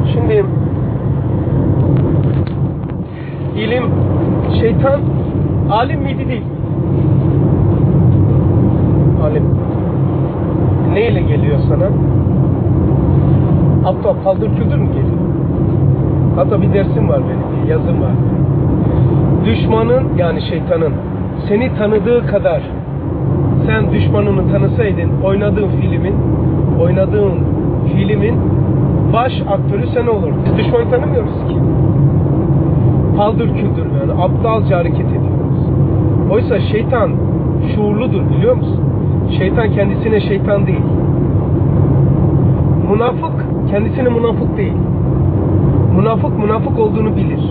Şimdi ilim, şeytan alim miydi değil? Alim. Neyle geliyor sana? Hatta paldır küldür mü geliyor? Hatta bir dersim var benim, bir yazım var. Düşmanın, yani şeytanın seni tanıdığı kadar sen düşmanını tanısaydın, oynadığın filmin baş aktörü sen olurdun. Biz düşmanı tanımıyoruz ki. Paldır küldür, yani aptalca hareket ediyoruz. Oysa şeytan şuurludur, biliyor musun? Şeytan kendisine şeytan değil. Münafık kendisine münafık değil. Münafık olduğunu bilir.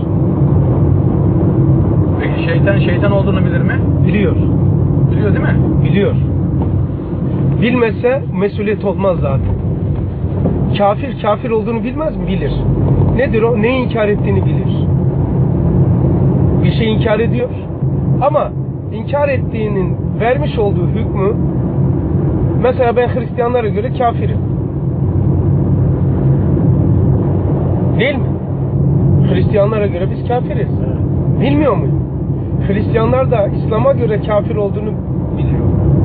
Peki şeytan olduğunu bilir mi? Biliyor. Biliyor değil mi? Biliyor. Bilmese mesuliyet olmaz zaten. Kafir olduğunu bilmez mi? Bilir. Nedir o? Neyi inkar ettiğini bilir. Bir şey inkar ediyor. Ama inkar ettiğinin vermiş olduğu hükmü, mesela ben Hristiyanlara göre kafirim. Değil mi? Hristiyanlara göre biz kafiriz. Bilmiyor muyum? Hristiyanlar da İslam'a göre kafir olduğunu biliyor.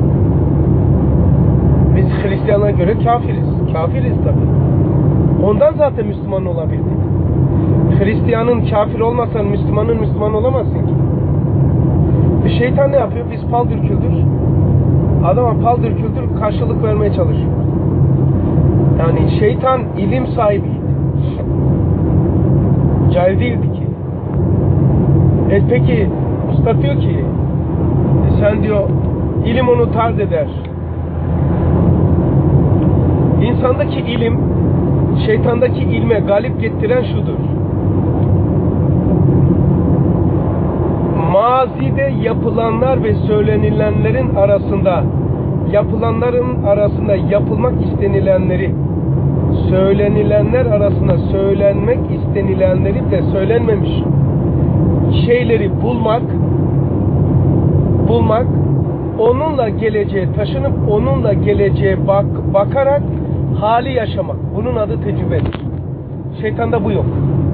Biz Hristiyanlara göre kafiriz. Kafiriz tabii. Ondan zaten Müslüman olabildik. Hristiyanın kafir olmasan Müslüman olamazsın ki. Şeytan ne yapıyor? Biz paldır küldür adama paldır küldür karşılık vermeye çalışıyoruz. Yani şeytan ilim sahibiydi. Cahil değildi ki. Peki usta diyor ki sen diyor ilim onu tard eder. İnsandaki ilim şeytandaki ilme galip getiren şudur. Mazide yapılanlar ve söylenilenlerin arasında yapılmak istenilenleri, söylenilenler arasında söylenmek istenilenleri de söylenmemiş şeyleri bulmak, onunla geleceğe taşınıp onunla geleceğe bakarak hali yaşamak. Bunun adı tecrübedir. Şeytanda bu yok.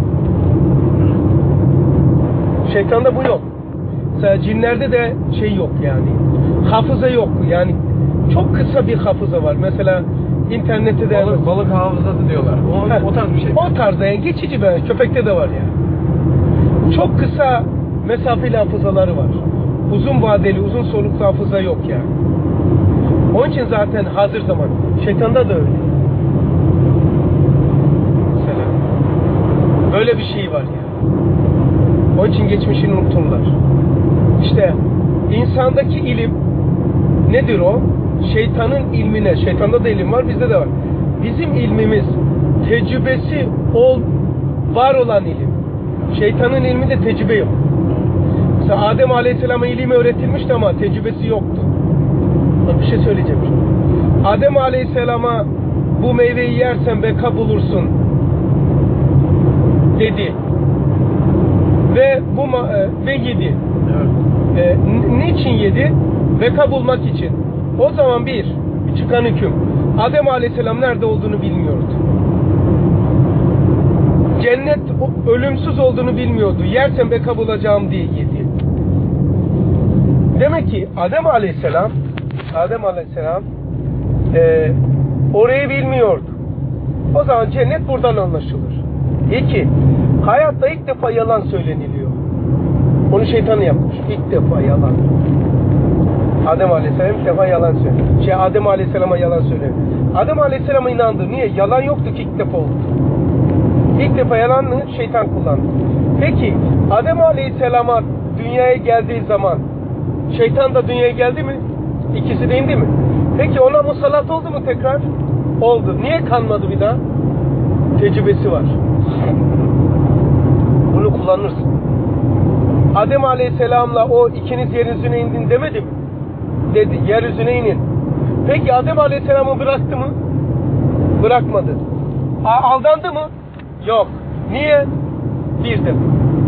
Şeytanda bu yok. Mesela cinlerde de şey yok yani. Hafıza yok. Yani çok kısa bir hafıza var. Mesela internette de balık hafızası diyorlar. O tarz bir şey. O tarzda yani geçici be. Köpekte de var yani. Çok kısa mesafeli hafızaları var. Uzun vadeli, uzun soluklu hafıza yok yani. Onun için zaten hazır zaman. Şeytanda da öyle. Mesela. Böyle bir şey var yani. Onun için geçmişini unuturlar. İşte insandaki ilim nedir o? Şeytanın ilmine, şeytanda da ilim var, bizde de var. Bizim ilmimiz tecrübesi var olan ilim. Şeytanın ilminde tecrübe yok. Mesela Adem Aleyhisselam'a ilim öğretilmişti ama tecrübesi yoktu. Bak bir şey söyleyeceğim şimdi. Adem Aleyhisselam'a bu meyveyi yersen beka bulursun dedi. Ve yedi. Evet. Niçin yedi? Beka bulmak için. O zaman bir çıkan hüküm. Adem Aleyhisselam nerede olduğunu bilmiyordu. Cennet ölümsüz olduğunu bilmiyordu. Yersen beka bulacağım diye yedi. Demek ki Adem Aleyhisselam orayı bilmiyordu. O zaman cennet buradan anlaşılır. İki, hayatta ilk defa yalan söyleniliyor. Onu şeytan yapmış. İlk defa yalan. Adem Aleyhisselam ilk defa yalan söylüyor. Adem Aleyhisselam'a yalan söylüyor. Adem Aleyhisselam'a inandı. Niye? Yalan yoktu ki ilk defa oldu. İlk defa yalanı şeytan kullandı. Peki Adem Aleyhisselam'a dünyaya geldiği zaman şeytan da dünyaya geldi mi? İkisi de indi mi? Peki ona musallat oldu mu tekrar? Oldu. Niye kanmadı bir daha? Tecrübesi var. Bunu kullanırsın. Adem Aleyhisselam'la o ikiniz yeryüzüne indin demedi mi? Dedi. Yeryüzüne inin. Peki Adem Aleyhisselam'ı bıraktı mı? Bırakmadı. Aldandı mı? Yok. Niye? Bir de.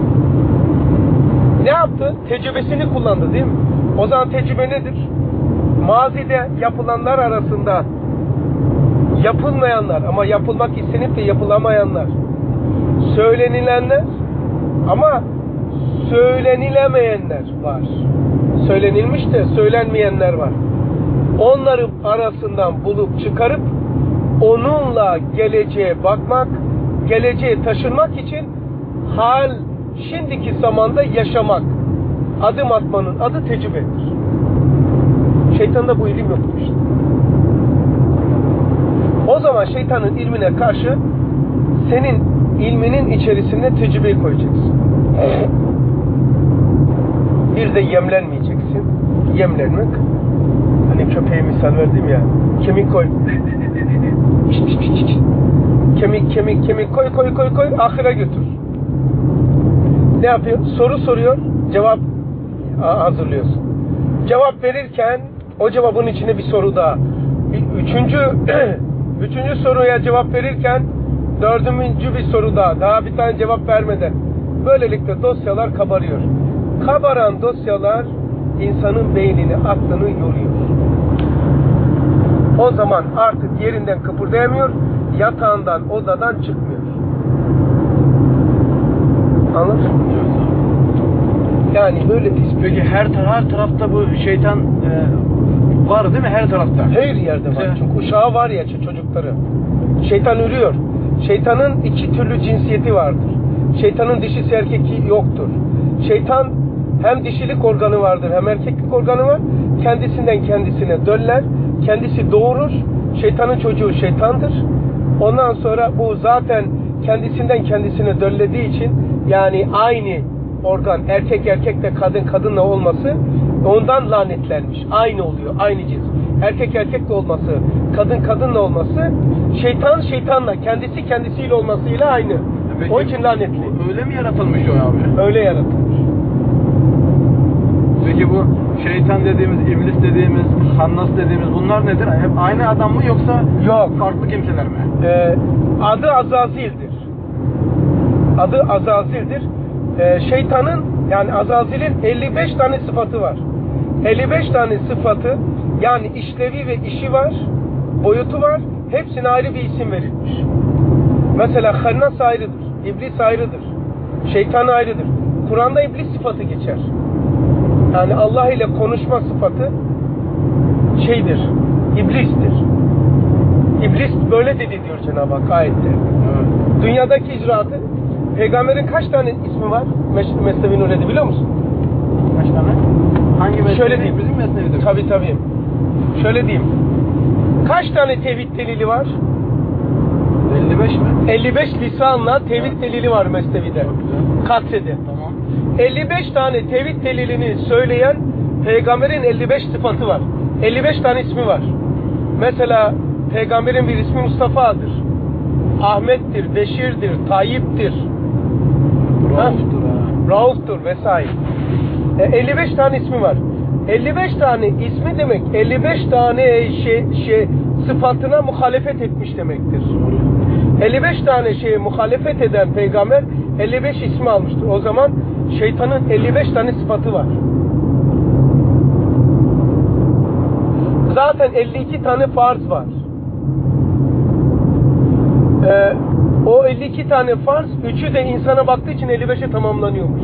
Ne yaptı? Tecrübesini kullandı değil mi? O zaman tecrübe nedir? Mazide yapılanlar arasında yapılmayanlar ama yapılmak istenip de yapılamayanlar söylenilenler ama söylenilemeyenler var. Söylenilmiş de söylenmeyenler var. Onların arasından bulup çıkarıp onunla geleceğe bakmak, geleceğe taşınmak için şimdiki zamanda yaşamak, adım atmanın adı tecrübedir. Şeytanda bu ilim yokmuş. O zaman şeytanın ilmine karşı senin ilminin içerisinde tecrübeyi koyacaksın. Bir de yemlenmeyeceksin. Yemlenmek. Hani köpeğe misal verdim ya. Kemik koy. Kemik koy. Ahire götür. Ne yapıyor? Soru soruyor. Cevap hazırlıyorsun. Cevap verirken o cevabın içinde bir soru daha. Üçüncü soruya cevap verirken dördüncü bir soru daha bir tane cevap vermeden. Böylelikle dosyalar kabarıyor. Kabaran dosyalar insanın beynini, aklını yoruyor. O zaman artık yerinden kıpırdayamıyor, yatağından, odadan çıkmıyor. Anladın mı? Yani böyle pis. Peki her tarafta bu şeytan var değil mi? Her tarafta. Her yerde var. Çünkü uşağı var ya, çocukları. Şeytan ürüyor. Şeytanın iki türlü cinsiyeti vardır. Şeytanın dişisi erkekliği yoktur. Şeytan hem dişilik organı vardır hem erkeklik organı var. Kendisinden kendisine döller. Kendisi doğurur. Şeytanın çocuğu şeytandır. Ondan sonra bu zaten kendisinden kendisine döllediği için, yani aynı organ, erkek erkekle kadın kadınla olması ondan lanetlenmiş. Aynı oluyor. Aynı cins. Erkek erkekle olması, kadın kadınla olması, şeytan şeytanla, kendisi kendisiyle olmasıyla aynı. Peki, o için lanetli. Öyle mi yaratılmış o abi? Öyle yaratılmış. Peki bu şeytan dediğimiz, iblis dediğimiz, hannas dediğimiz bunlar nedir? Hep aynı adam mı yoksa yok, farklı kimseler mi? Adı Azazil'dir. Adı Azazil'dir. Şeytanın, yani Azazil'in 55 tane sıfatı var. 55 tane sıfatı, yani işlevi ve işi var, boyutu var. Hepsine ayrı bir isim verilmiş. Mesela Hannas ayrıdır, iblis ayrıdır, şeytan ayrıdır. Kur'an'da iblis sıfatı geçer. Yani Allah ile konuşma sıfatı şeydir, iblistir. İblis böyle dedi diyor Cenab-ı Hak ayette. Evet. Dünyadaki icraatı, peygamberin kaç tane ismi var? Mesnevi Nuri'de biliyor musun? Kaç tane? Hangi mesnevi? Şöyle diyeyim. Bizim mesnevide mi? Tabii. Şöyle diyeyim. Kaç tane tevhid delili var? 55 mi? 55 lisanla tevhid delili var Mesnevi'de. Katsede. Tamam. 55 tane tevhid delilini söyleyen peygamberin 55 sıfatı var. 55 tane ismi var. Mesela peygamberin bir ismi Mustafa'dır. Ahmet'tir, Beşir'dir, Tayyip'tir. Rauf'tur vesaire. 55 tane ismi var. 55 tane ismi demek 55 tane sıfatına muhalefet etmiş demektir. 55 tane şeye muhalefet eden peygamber 55 ismi almıştır. O zaman şeytanın 55 tane sıfatı var. Zaten 52 tane farz var. O 52 tane farz, 3'ü de insana baktığı için 55'e tamamlanıyormuş.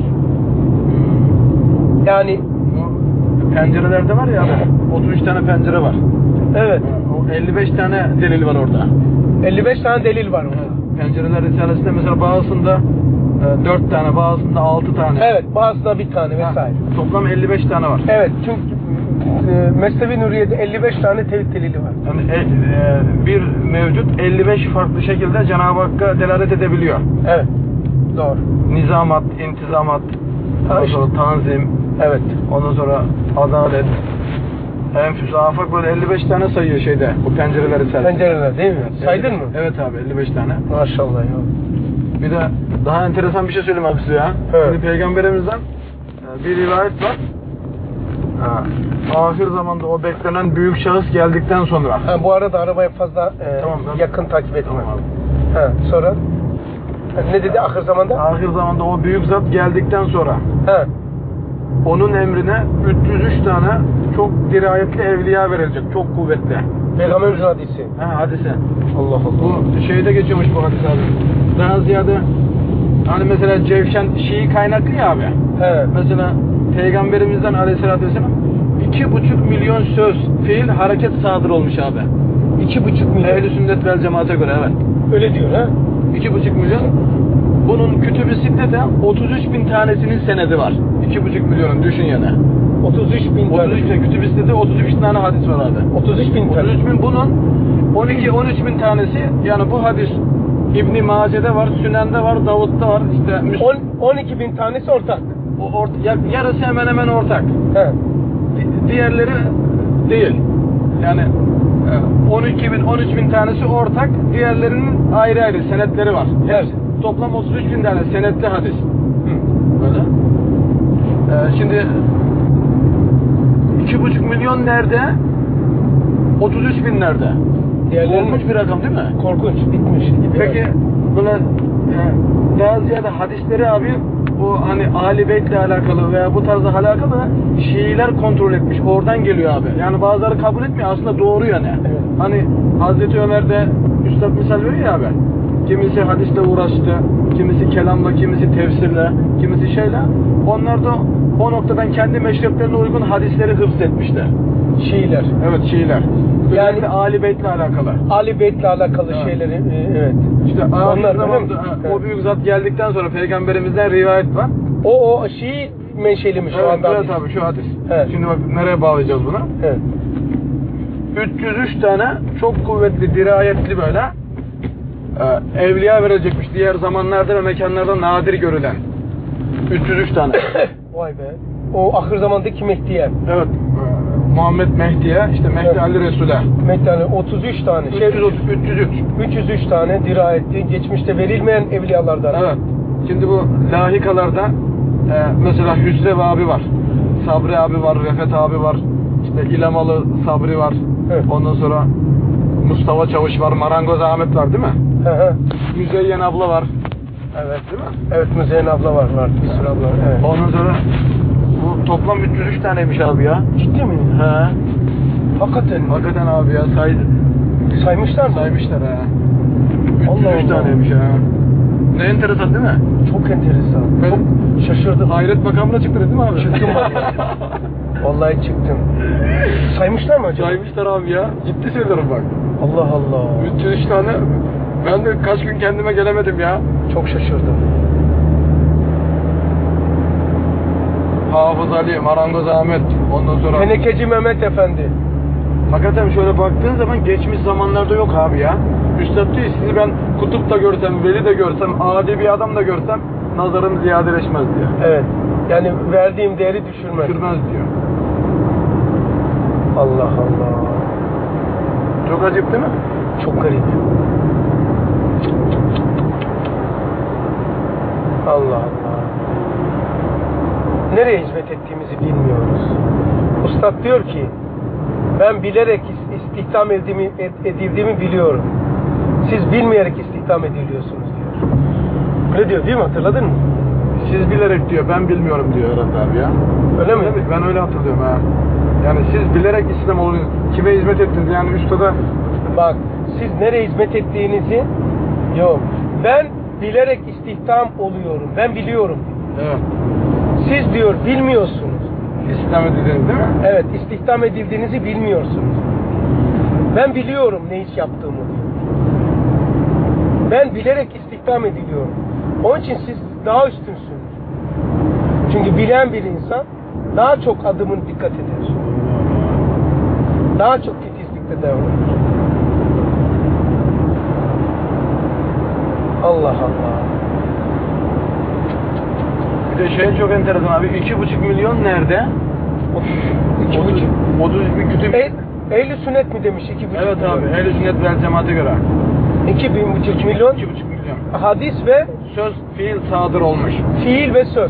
Yani pencerelerde var ya abi, 33 tane pencere var. Evet. O 55 tane delil var orada. 55 tane delil var orada. Pencereler Risalesi'nde mesela bazısında 4 tane, bazısında 6 tane. Evet, bazısında bir tane vesaire. Toplam 55 tane var. Evet, çünkü Mesnevi Nuriye'de 55 tane tevhid delili var. Yani bir mevcut 55 farklı şekilde Cenab-ı Hakk'a delalet edebiliyor. Evet, doğru. Nizamat, intizamat, ondan sonra tanzim, evet. Ondan sonra adalet, enfüs, afak, böyle 55 tane sayıyor şeyde, bu pencereler Risalesi. Pencereler değil mi? Saydın mı? Evet abi, 55 tane. Maşallah ya. Bir de daha enteresan bir şey söyleyeyim abi size ya. Evet. Şimdi Peygamberimizden bir rivayet var. Ahir zamanda o beklenen büyük şahıs geldikten sonra. Bu arada arabaya fazla Tamam, yakın takip etme. Tamam abi. Sonra? Ne dedi ahir zamanda? Ahir zamanda o büyük zat geldikten sonra. Onun emrine 303 tane çok dirayetli evliya verilecek. Çok kuvvetli. Peygamberimizin hadisi. Hadise. Allah Allah. Bu şeyde geçiyormuş bu hadis abi. Daha ziyade hani mesela Cevşen Şii kaynaklı ya abi. He. Mesela Peygamberimizden Aleyhisselatü Vesselam 2,5 milyon söz, fiil, hareket sadır olmuş abi. 2,5 milyon. Ehl-i sünnet vel cemaate göre evet. Öyle diyor ha? 2,5 milyon. Bunun Kütüb-i Sitte'de 33 bin tanesinin senedi var. 2,5 milyonun düşün yani. 33 bin tane. 33 bin, Kütüb-i Sitte'de 33 tane hadis var abi. 33 bin tane. 33 bin, bunun 12-13 bin tanesi, yani bu hadis İbn-i Mace'de var, Sünen'de var, Davud'da var, işte 12 bin tanesi ortak. yarısı hemen hemen ortak. He. Diğerleri değil. Yani 12 bin, 13 bin tanesi ortak, diğerlerinin ayrı ayrı senetleri var. Evet. Toplam 33 bin tane senetli hadis. Böyle. Şimdi 2,5 milyon nerede? 33 bin nerede? Korkunç bir rakam değil mi? Korkunç, bitmiş gibi. Peki böyle daha ziyade hadisleri abi, bu hani Ahl-i Beyt'le alakalı veya bu tarzda alakalı Şiiler kontrol etmiş. Oradan geliyor abi. Yani bazıları kabul etmiyor. Aslında doğru yani. Evet. Hani Hazreti Ömer'de Üstad misal veriyor ya abi. Kimisi hadisle uğraştı, kimisi kelamla, kimisi tefsirle, kimisi şeyle. Onlar da o noktadan kendi meşreplerine uygun hadisleri hıfz etmişler. Şiiler. Evet, Şiiler. Yani Yani Ahl-i Beyt'le alakalı. Ali Beyt'le alakalı Evet. şeyleri evet. İşte Onlar zamanda, öyle mi? o büyük zat geldikten sonra Peygamberimizden rivayet var. O Şii menşeli mi şu Evet, anda? evet abi, şu hadis. Evet. Şimdi bak nereye bağlayacağız bunu? Evet. 303 tane çok kuvvetli, dirayetli böyle evliya verecekmiş diğer zamanlarda ve mekanlarda nadir görülen. 303 tane. Vay be. O ahir zamandaki Mehdi'ye. Evet. Muhammed Mehdi'ye, işte Mehdi Evet. Ali Resul'e. Mehdi'ye 33 tane. 303. 303 tane dirayetli, geçmişte verilmeyen evliyalardan. Evet. Şimdi bu lahikalarda mesela Hüsrev abi var. Sabri abi var, Refet abi var. İşte İlemalı Sabri var. Evet. Ondan sonra Mustafa Çavuş var, Marangoz Ahmet var değil mi? Hı hı. Müzeyyen abla var. Evet. Değil mi? Evet, Müzeyyen abla var. Bir sürü abla var. Evet. Ondan sonra bu toplam 303 taneymiş abi ya. Ciddi mi? He. Hakikaten mi? Hakikaten abi ya, Saymışlar mı? saymışlar ha. Allah 303 Allah. taneymiş ha. Ne enteresan değil mi? Çok enteresan. Ben Çok şaşırdım. Hayret makamına çıktı değil mi abi? Çıktım bak ya. Vallahi çıktım. Saymışlar mı acaba? Saymışlar abi ya. Ciddi söylüyorum bak. Allah Allah. 303 tane. Ben de kaç gün kendime gelemedim ya. Çok şaşırdım. Hafız Ali, Marangoz Ahmet, ondan sonra... Tenekeci Mehmet Efendi. Hakikaten şöyle baktığın zaman geçmiş zamanlarda yok abi ya. Üstad diyor, sizi ben kutup da görsem, veli de görsem, adi bir adam da görsem nazarım ziyadeleşmez diyor. Evet. Yani verdiğim değeri düşürmez. Düşürmez diyor. Allah Allah. Çok acayip değil mi? Çok garip. Allah Allah. Nereye hizmet ettiğimizi bilmiyoruz. Ustad diyor ki, ben bilerek istihdam edildiğimi biliyorum. Siz bilmeyerek istihdam ediliyorsunuz diyor. Öyle diyor değil mi? Hatırladın mı? Siz bilerek diyor, ben bilmiyorum diyor herhalde abi ya. Öyle mi? Ben öyle hatırlıyorum ha. Yani siz bilerek İslam olun, kime hizmet ettiniz yani üstada? Bak, siz nereye hizmet ettiğinizi yok. Ben bilerek istihdam oluyorum. Ben biliyorum. Evet. Siz diyor bilmiyorsunuz. İslam edildiniz değil mi? Evet, istihdam edildiğinizi bilmiyorsunuz. Ben biliyorum ne iş yaptığımı diyor. Ben bilerek istihdam ediliyorum. Onun için siz daha üstünsünüz. Çünkü bilen bir insan daha çok adımın dikkat eder. Daha çok titizlikte davranır. Allah Allah. Bir de şey çok enteresan abi, 2,5 milyon nerede? 30 bin kütüp. Ehl-i sünnet mi demiş 2,5 Evet milyon? abi, Ehl-i Sünnet vel Cemaat'e göre. 2,5 milyon 2,5 milyon. hadis ve Söz, fiil sadır olmuş. fiil ve söz.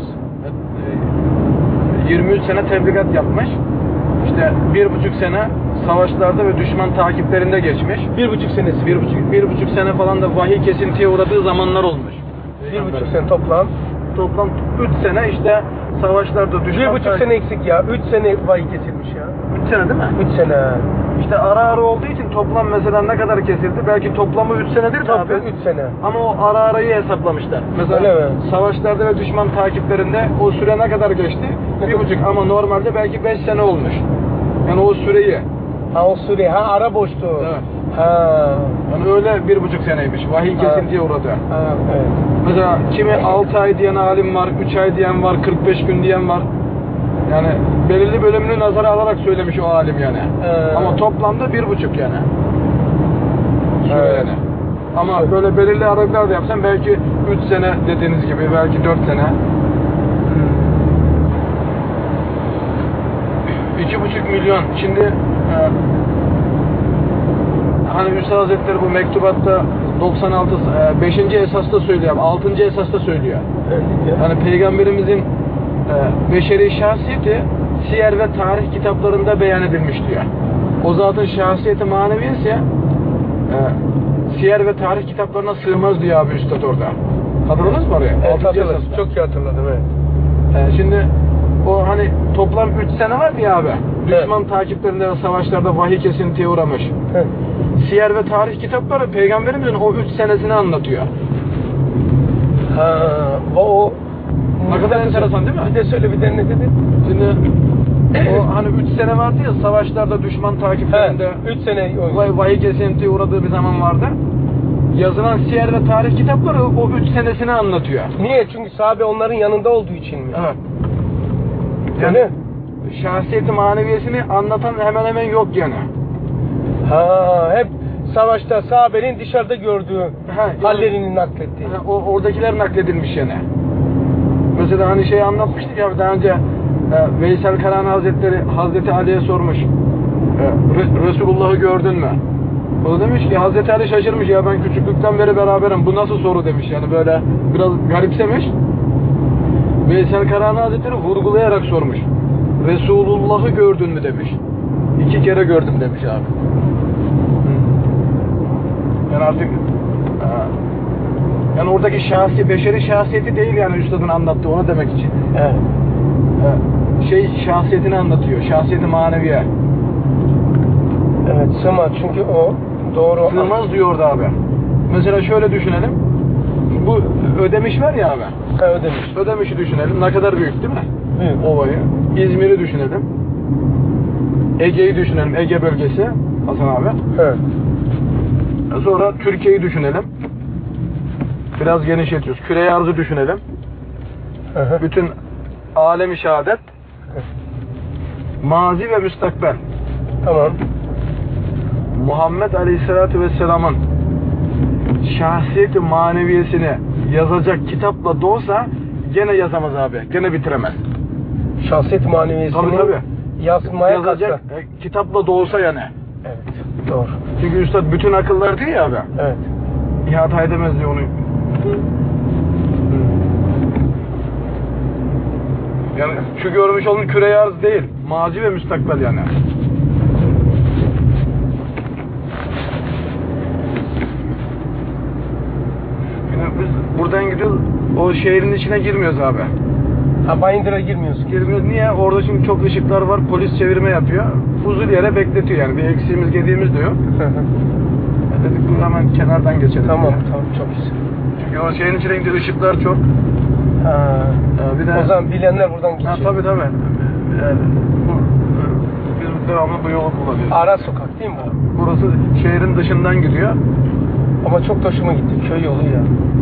23 sene tebligat yapmış. İşte 1,5 sene savaşlarda ve düşman takiplerinde geçmiş. 1,5 senesi. 1,5 sene falan da vahiy kesintiye uğradığı zamanlar olmuş. 1,5 sene toplam. toplam 3 sene işte savaşlarda düşman... 1,5 sene eksik ya. 3 sene vahiy kesilmiş ya. 3 sene değil mi? 3 sene. İşte ara olduğu için toplam mesela ne kadar kesildi? Belki toplamı 3 senedir mi abi? Toplam 3 sene. Ama o arayı hesaplamışlar. Mesela Öyle mi? savaşlarda ve düşman takiplerinde o süre ne kadar geçti? 1,5 ama normalde belki 5 sene olmuş. Yani o süreyi. Ha o süre. Ha ara boşluğu. Evet. Ha. Yani öyle 1,5 seneymiş. Vahiy kesintiye uğradı. Ha evet. Mesela kimi 6 ay diyen alim var, 3 ay diyen var, 45 gün diyen var. Yani belirli bölümünü nazara alarak söylemiş o alim yani. Ama toplamda 1,5 yani. Süre Evet. yani. Ama böyle belirli aralıklar da yapsan belki 3 sene dediğiniz gibi, belki 4 sene. 2,5 milyon. Şimdi hani Üstad Hazretleri bu mektubatta 96 5. esasta söylüyor, 6. esasta söylüyor. Yani Peygamberimizin beşeri şahsiyeti siyer ve tarih kitaplarında beyan edilmiş diyor. O zatın şahsiyeti maneviyesi siyer ve tarih kitaplarına sığmaz diyor abi Üstad orada. Hatırladınız mı oraya? Evet, 6. hatırladım. esasta. Çok iyi hatırladım evet. Şimdi o hani toplam 3 sene var ya abi. Düşman takiplerinde ve savaşlarda vahiy kesintiye uğramış. Evet. Siyer ve tarih kitapları Peygamberimizin o 3 senesini anlatıyor. Ha, o Ne kadar enteresan değil mi? Bir de söyle bir de ne dedin? Şimdi o hani 3 sene vardı ya savaşlarda düşman takiplerinde 3 sene vahiy kesintiye uğradığı bir zaman vardı. Yazılan siyer ve tarih kitapları o 3 senesini anlatıyor. Niye? Çünkü sahabe onların yanında olduğu için mi? Evet. Yani Yani şahsiyeti maneviyesini anlatan hemen hemen yok yani. ha, hep savaşta sahabenin dışarıda gördüğü hallerini naklettiği. Oradakiler nakledilmiş yani. Mesela hani şey anlatmıştık ya daha önce Veysel Karani Hazretleri Hazreti Ali'ye sormuş. Resulullah'ı gördün mü? O da demiş ki Hazreti Ali şaşırmış ya ben küçüklükten beri beraberim. Bu nasıl soru demiş yani böyle biraz garipsemiş. Veysel Karani Hazretleri vurgulayarak sormuş. Resulullah'ı gördün mü demiş. 2 kere gördüm demiş abi. Yani artık yani oradaki beşeri şahsiyeti değil yani üstadın anlattığı onu demek için. Evet. Şahsiyetini anlatıyor. Şahsiyeti maneviye. Evet, sığmaz çünkü o doğru. Sığmaz diyor orada abi. Mesela şöyle düşünelim. Bu Ödemiş var ya abi. Ha, Ödemiş. Ödemiş'i düşünelim. Ne kadar büyük değil mi? Büyük. Ovayı. İzmir'i düşünelim. Ege'yi düşünelim. Ege bölgesi. Hasan abi. Evet. Sonra Türkiye'yi düşünelim. Biraz genişletiyoruz. Küre-i arzı düşünelim. Hı. Bütün alem-i şehadet. Mazi ve müstakbel. Tamam. Muhammed Aleyhisselatü Vesselam'ın şahsiyeti maneviyesini yazacak kitapla dolsa gene yazamaz abi. Gene bitiremez. Şahsiyet maneviyesini Tabii. yazmaya Yazacak kalksa. kitapla dolsa yani. Evet. Doğru. Çünkü üstad bütün akıllar diyor ya abi. Evet. İhata edemez diyor onu. Yani şu görmüş olduğun küre-i arz değil. Mazi ve müstakbel yani. Yani biz buradan gidiyoruz. O şehrin içine girmiyoruz abi. Ha, Bayındır'a girmiyorsun. Girmiyoruz. Niye? Orada şimdi çok ışıklar var. Polis çevirme yapıyor. Uzun yere bekletiyor yani. Bir eksiğimiz gediğimiz de yok. Dedik bunu hemen kenardan geçelim. Tamam, Yani. tamam, çok güzel. Çünkü o şeyin içine gidiyor. Işıklar çok. Ha. Bir de, O zaman bilenler buradan geçiyor. ha, tabii. Yani, biz devamlı bu yolu kullanıyoruz. Ara sokak değil mi bu? Burası şehrin dışından gidiyor. Ama çok da hoşuma gitti. Köy yolu ya.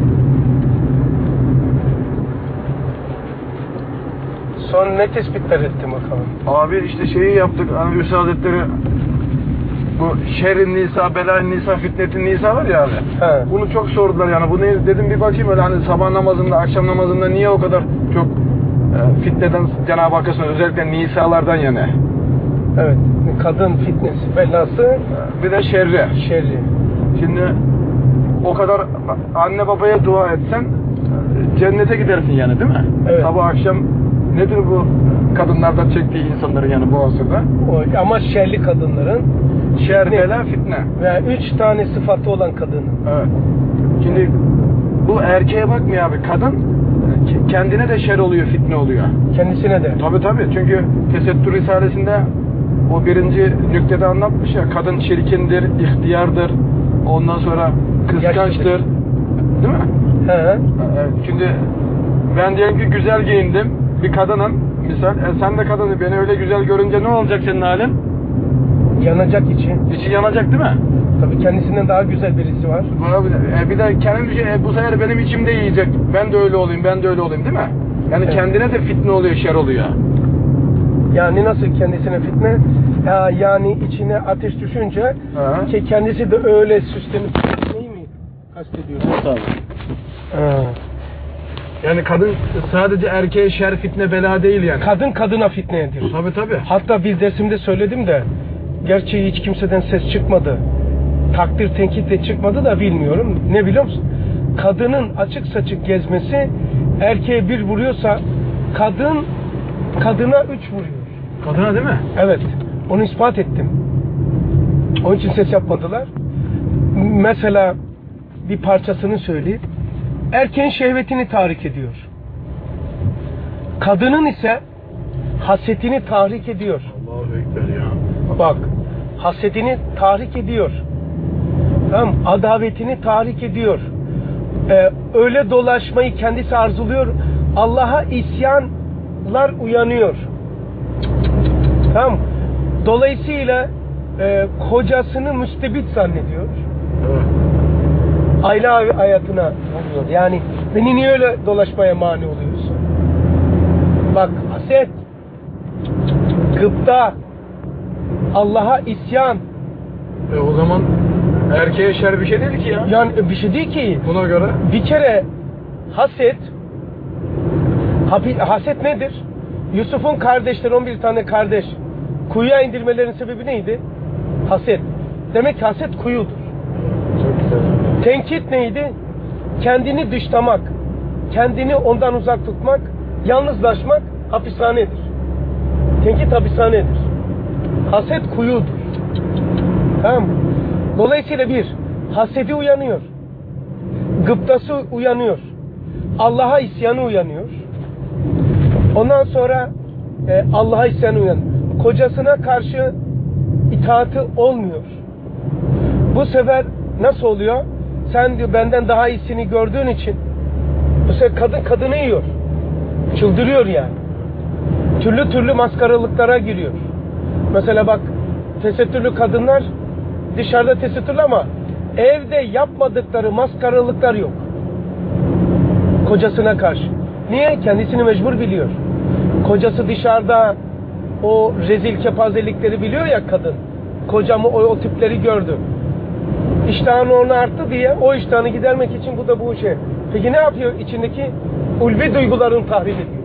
Sonra ne tespitler ettin bakalım? Abi işte şeyi yaptık. Hani Üstad Hazretleri bu şerrin nisa, belanın nisa, fitnetin nisa var ya abi. He. Bunu çok sordular yani. Bu ne dedim bir bakayım öyle hani sabah namazında, akşam namazında niye o kadar çok fitneden Cenab-ı Hakk'a sığınıyor. Özellikle nisalardan yani. Evet. Kadın fitnesi, belası, Bir de şerri. şerri. Şimdi o kadar anne babaya dua etsen cennete gidersin yani değil mi? Evet. Sabah akşam nedir bu kadınlardan çektiği insanların yani bu asırda? O, ama şerli kadınların Şer, bela, fitne. veya 3 tane sıfatı olan kadının. Evet. Şimdi bu erkeğe bakmıyor abi. Kadın kendine de şer oluyor, fitne oluyor. Kendisine de. Tabii. Çünkü Tesettür Risalesi'nde o birinci nüktede anlatmış ya, kadın çirkindir, ihtiyardır, ondan sonra kıskançtır. Değil mi? He. Evet. Şimdi ben diyelim ki güzel giyindim, bir kadınım misal, sen de kadını, beni öyle güzel görünce ne olacak senin halin? Yanacak için. İçi yanacak değil mi? Tabii kendisinden daha güzel birisi var. Bir de kendim bu sefer benim içimde yiyecek. Ben de öyle olayım değil mi? Yani Evet. kendine de fitne oluyor, şer oluyor. Yani nasıl kendisine fitne? Yani içine ateş düşünce Ha. ki kendisi de öyle süslenip gitmeyi mi kastediyor? Tabii. Ha. Yani kadın sadece erkeğe şer, fitne, bela değil yani. Kadın kadına fitnedir. Tabii. Hatta bir dersimde söyledim de gerçi hiç kimseden ses çıkmadı. Takdir tenkit de çıkmadı da bilmiyorum. Ne biliyor musun? Kadının açık saçık gezmesi erkeğe bir vuruyorsa kadın kadına 3 vuruyor. Kadına değil mi? Evet. Onu ispat ettim. Onun için ses yapmadılar. Mesela bir parçasını söyleyeyim. Erkeğin şehvetini tahrik ediyor. Kadının ise hasetini tahrik ediyor. Allahu Ekber ya. Bak, hasedini tahrik ediyor. Tamam, adavetini tahrik ediyor. Öyle dolaşmayı kendisi arzuluyor. Allah'a isyanlar uyanıyor. Tamam. Dolayısıyla kocasını müstebit zannediyor. Evet. Aile hayatına oluyor. Yani beni niye öyle dolaşmaya mani oluyorsun? Bak, haset, gıpta, Allah'a isyan. O zaman erkeğe şer bir şey değil ki ya. Yani bir şey değil ki. Buna göre. Bir kere haset nedir? Yusuf'un kardeşleri 11 tane kardeş kuyuya indirmelerin sebebi neydi? Haset. Demek ki haset kuyudur. Çok güzel. Tenkit neydi? Kendini dışlamak, kendini ondan uzak tutmak, yalnızlaşmak hapishanedir. Tenkit hapishanedir. Haset kuyudur. Tamam mı? Dolayısıyla hasedi uyanıyor. Gıptası uyanıyor. Allah'a isyanı uyanıyor. Ondan sonra Allah'a isyanı uyanıyor. Kocasına karşı itaati olmuyor. Bu sefer nasıl oluyor? Sen diyor benden daha iyisini gördüğün için bu sefer kadın kadını yiyor. Çıldırıyor yani. Türlü türlü maskaralıklara giriyor. Mesela bak, tesettürlü kadınlar dışarıda tesettürlü ama evde yapmadıkları maskaralıklar yok. Kocasına karşı. Niye? Kendisini mecbur biliyor. Kocası dışarıda o rezil kepazelikleri biliyor ya kadın. Kocamı o tipleri gördü. İştahını onu arttı diye o iştahını gidermek için bu şey. Peki ne yapıyor? İçindeki ulvi duygularını tahrip ediyor.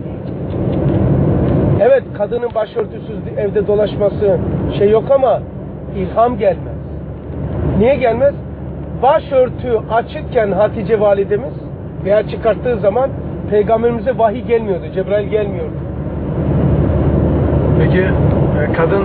Evet, kadının başörtüsüz evde dolaşması şey yok ama ilham gelmez. Niye gelmez? Başörtü açıkken Hatice validemiz veya çıkarttığı zaman Peygamberimize vahiy gelmiyordu. Cebrail gelmiyordu. Peki kadın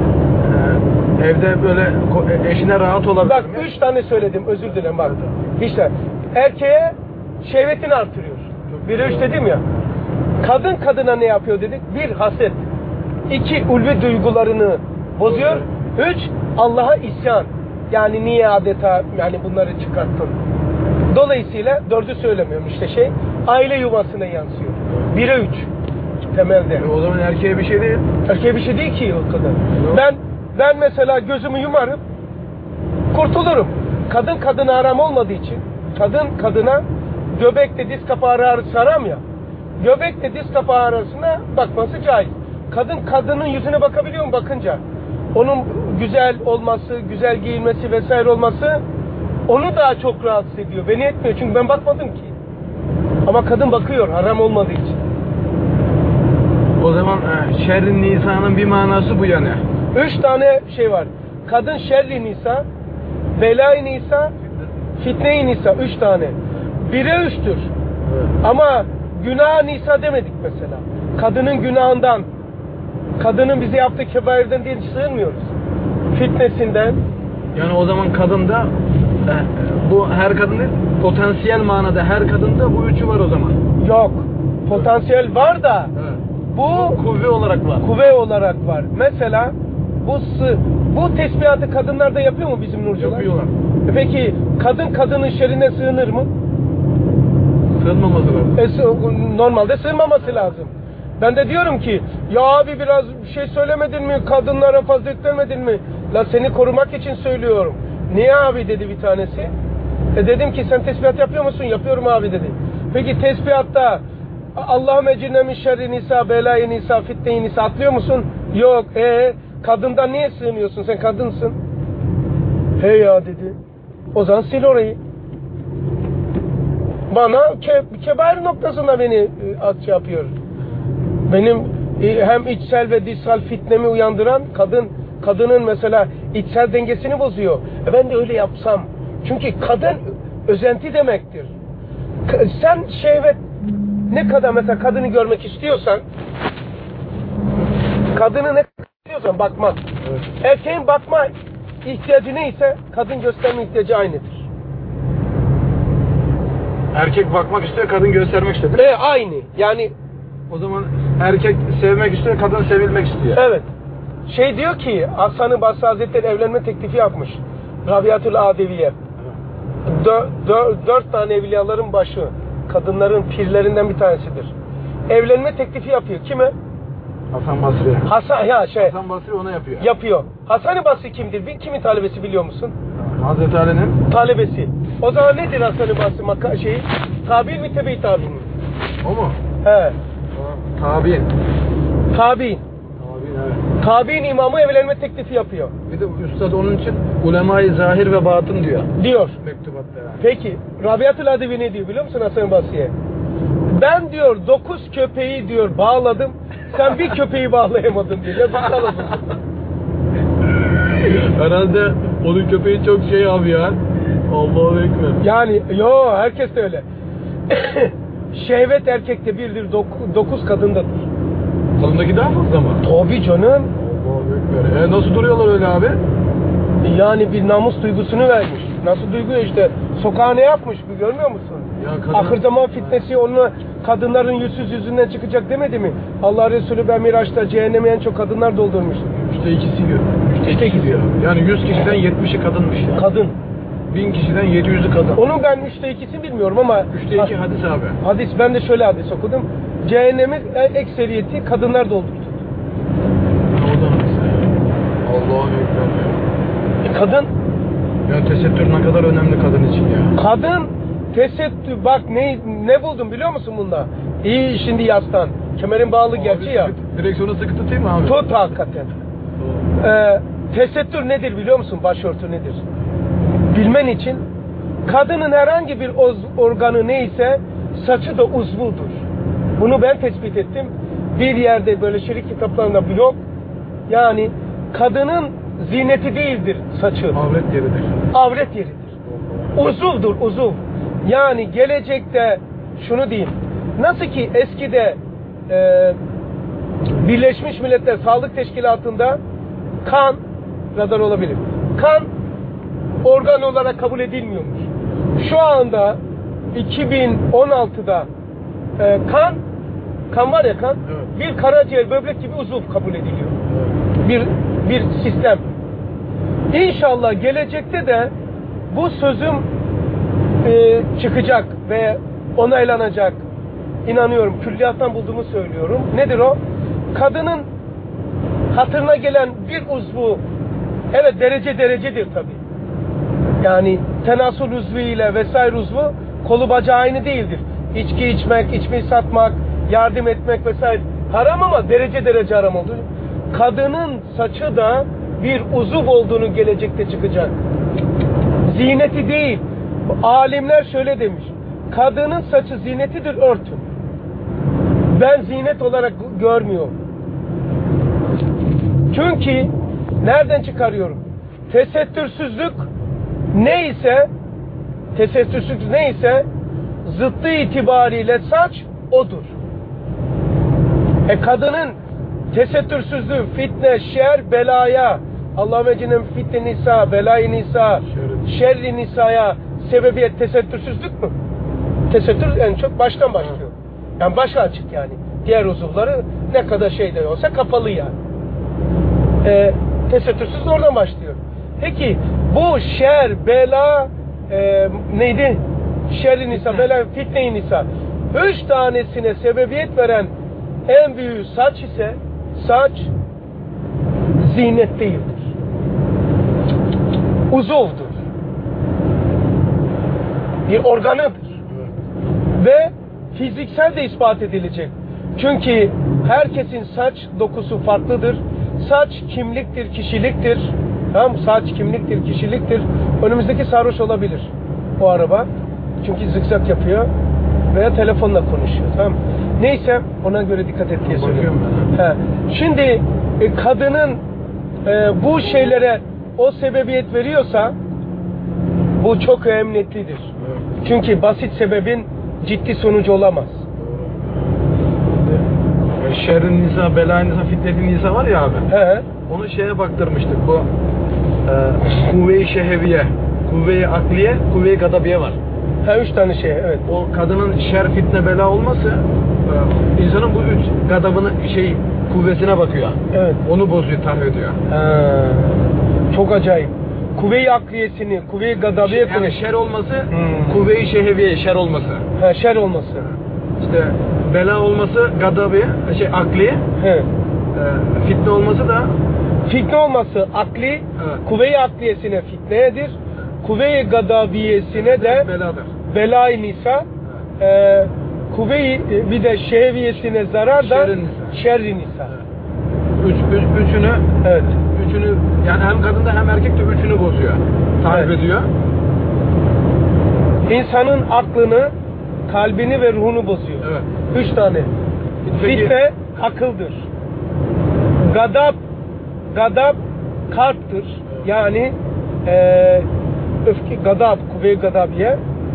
evde böyle eşine rahat olabilir Bak, 3 tane söyledim, özür dilerim bak. İşte erkeğe şehvetini artırıyor. 1'e 3 dedim ya. Kadın kadına ne yapıyor dedik? 1 haset. 2 ulvi duygularını bozuyor. 3 Allah'a isyan. Yani niye adeta yani bunları çıkarttın? Dolayısıyla 4'ü söylemiyorum işte aile yuvasına yansıyor. 1'e 3 temelde. O zaman erkeğe bir şey değil. Erkeğe bir şey değil ki o kadar. Ben mesela gözümü yumarım, kurtulurum. Kadın kadına aram olmadığı için, kadın kadına göbekle diz kapağı saram ya, göbekle diz kapağı arasına bakması caiz. Kadın kadının yüzüne bakabiliyor mu bakınca? Onun güzel olması, güzel giyinmesi vesaire olması onu daha çok rahatsız ediyor. Beni etmiyor çünkü ben bakmadım ki. Ama kadın bakıyor haram olmadığı için. O zaman şerrin nisanın bir manası bu yani. 3 tane şey var. Kadın şerri nisa, belay nisa, fitne-i nisa. 3 tane. 1'e 3'tür. Evet. Ama günah nisa demedik mesela. Kadının günahından, kadının bize yaptığı kebairden diye sığınmıyoruz. Fitnesinden. Yani o zaman kadın da Bu her kadın değil, potansiyel manada her kadında bu üçü var o zaman. Yok. Potansiyel var da Evet. bu Kuvve olarak var. kuvve olarak var. Mesela bu tesbihatı kadınlar da yapıyor mu bizim nurcular? Yapıyorlar. Peki kadın kadının şerrine sığınır mı? Sığınmaması lazım. Normalde sığınmaması lazım. Ben de diyorum ki ya abi biraz bir şey söylemedin mi? Kadınlara fazla yüklemedin mi? La seni korumak için söylüyorum. Niye abi dedi bir tanesi. Dedim ki sen tesbihat yapıyor musun? Yapıyorum abi dedi. Peki tesbihatta Allahümme ecirne min şerri nisa, belayı nisa, fitneyi nisa atlıyor musun? Yok. Kadından niye sığınıyorsun? Sen kadınsın. He ya dedi. O zaman sil orayı. Bana kebair noktasında beni şey yapıyor. Benim hem içsel ve dışsal fitnemi uyandıran kadının mesela içsel dengesini bozuyor. Ben de öyle yapsam. Çünkü kadın özenti demektir. Sen şehvet ne kadar mesela kadını görmek istiyorsan, kadını ne istiyorsan bakmak. Evet. Erkeğin bakma ihtiyacı neyse kadın gösterme ihtiyacı aynıdır. Erkek bakmak istiyor, kadın göstermek istiyor. Aynı. Yani O zaman erkek sevmek istiyor, kadın sevilmek istiyor. evet. Diyor ki Hasan-ı Basri Hazretleri evlenme teklifi yapmış. Rabiatül Adeviye. 4 tane evliyaların başı. Kadınların pirlerinden bir tanesidir. Evlenme teklifi yapıyor. Kime? Hasan Basri. Hasan Basri ona yapıyor. yapıyor. Hasan-ı Basri kimdir? Kimin talebesi biliyor musun? Hazreti Ali'nin Talebesi. O zaman nedir Hasan-ı Basri tabi'in mi tebe-i tabi'in mi? o mu? He. Tabi'in. Tabi'in. Tabi'in, evet. Tabi'in imamı evlenme teklifi yapıyor. Bir de üstad onun için ulema-i zahir ve batın diyor. Diyor. Mektubatta yani. Peki Rabiatül Adevi ne diyor biliyor musun Hasan-ı Basri'ye? Ben diyor 9 köpeği diyor bağladım. Sen bir köpeği bağlayamadın diyor. Yazıklar olsun. Herhalde onun köpeği çok abi ya. Allahu ekber. Yani herkes de öyle. Şehvet erkekte birdir, 9 kadındadır. Kadındaki daha fazla mı? Tabii canım. Allahu ekber. Nasıl duruyorlar öyle abi? Yani bir namus duygusunu vermiş. Nasıl duygu işte? Sokağa ne yapmış bir görmüyor musun? Ya kadın... Ahir zaman fitnesi onu kadınların yüzünden çıkacak demedi mi? Allah Resulü ben Miraç'ta cehenneme en çok kadınlar doldurmuştur. Üçte ikisi diyor. Üçte ikisi diyor. Yani 100 kişiden 70'i kadınmış ya. Kadın. 1000 kişiden 700'ü kadın. Onun ben 3'te 2'si bilmiyorum ama 3'te 2 hadis abi. Hadis, ben de şöyle hadis okudum. Cehennemin ekseriyeti kadınlar doldurdu. O da hadis ya. Allahu ekber. Kadın. Ya tesettür ne kadar önemli kadın için ya. Kadın tesettür, bak ne buldum biliyor musun bunda? İyi şimdi yastan. Kemerin bağlı Abi, gerçi ya. Direksiyonu sıkı tutayım mı abi? Tut hakikaten. Tesettür nedir biliyor musun? Başörtü nedir? Bilmen için kadının herhangi bir organı neyse saçı da uzvudur. Bunu ben tespit ettim. Bir yerde böyle şirik kitaplarında yok. Yani kadının zineti değildir saçı. Avret yeridir. Avret yeridir. Uzuvdur, uzuv. Yani gelecekte şunu diyeyim. Nasıl ki eskide Birleşmiş Milletler Sağlık Teşkilatı'nda kan radar olabilir. Kan organ olarak kabul edilmiyormuş. Şu anda 2016'da kan var ya kan, evet. Bir karaciğer, böbrek gibi uzuv kabul ediliyor. Evet. Bir sistem. İnşallah gelecekte de bu sözüm çıkacak ve onaylanacak. İnanıyorum. Külliyattan bulduğumu söylüyorum. Nedir o? Kadının hatırına gelen bir uzvu, evet derecedir tabii. Yani tenasül uzvu ile vesaire uzvu kolu bacağı aynı değildir. İçki içmek, içmeyi satmak, yardım etmek vesaire haram ama derece haram olduğu. Kadının saçı da bir uzuv olduğunu gelecekte çıkacak. Zineti değil. Alimler şöyle demiş. Kadının saçı zinetidir, örtün. Ben zinet olarak görmüyorum. Çünkü nereden çıkarıyorum? Tesettürsüzlük neyse zıttı itibariyle saç odur. Kadının tesettürsüzlüğü fitne, şer, belaya, Allahümme cinem fitne nisa, belayı nisa, şerri nisaya sebebiyet tesettürsüzlük mü? Tesettür en çok baştan başlıyor. Yani başı açık yani. Diğer uzuvları ne kadar şey de olsa kapalı yani. Tesettürsüz oradan başlıyor. Peki bu şer, bela neydi? Şerri nisa, bela, fitne-i nisa. 3 tanesine sebebiyet veren en büyük saç ise saç zinet değildir. Uzuvdur. Bir organıdır. Ve fiziksel de ispat edilecek. Çünkü herkesin saç dokusu farklıdır. Saç kimliktir, kişiliktir. Tamam, saç kimliktir, kişiliktir. Önümüzdeki sarhoş olabilir o araba. Çünkü zıkzak yapıyor veya telefonla konuşuyor. Tamam. Neyse, ona göre dikkat et diye söylüyorum. Şimdi kadının bu şeylere o sebebiyet veriyorsa bu çok önemlidir. Çünkü basit sebebin ciddi sonucu olamaz. Şerrin nisa, belayı nisa, fitneli nisa var ya abi. Onu şeye baktırmıştık. Bu kuvve-i şeheviye, kuvve-i akliye, kuvve-i gadabiye var. 3 tane şey, evet. O kadının şer, fitne, bela olması insanın bu 3 gadabını kuvvetine bakıyor. Evet. Onu bozuyor, tarif ediyor. Çok acayip. Kuvve-i akliyesini, kuvve-i gadabiye yani şer olması, kuvve-i şeheviye, şer olması. Şer olması. İşte bela olması gadabi, akli. Fitne olması da fitne olması akli, evet. Kuvve-i akliyesine fitnedir. Kuvve-i gadabiyesine de beladır. Bela-i nisa. Kuvve-i bir de şehviyesine zarar da şerri nisa. Üçünü, evet. Üçünü yani hem kadında hem erkekte üçünü bozuyor. Tarif ediyor. İnsanın aklını, kalbini ve ruhunu bozuyor. Evet. 3 tane. Fitne akıldır. Gadab kalptir. Yani öfke, gadab, kuvve-i gadabiye.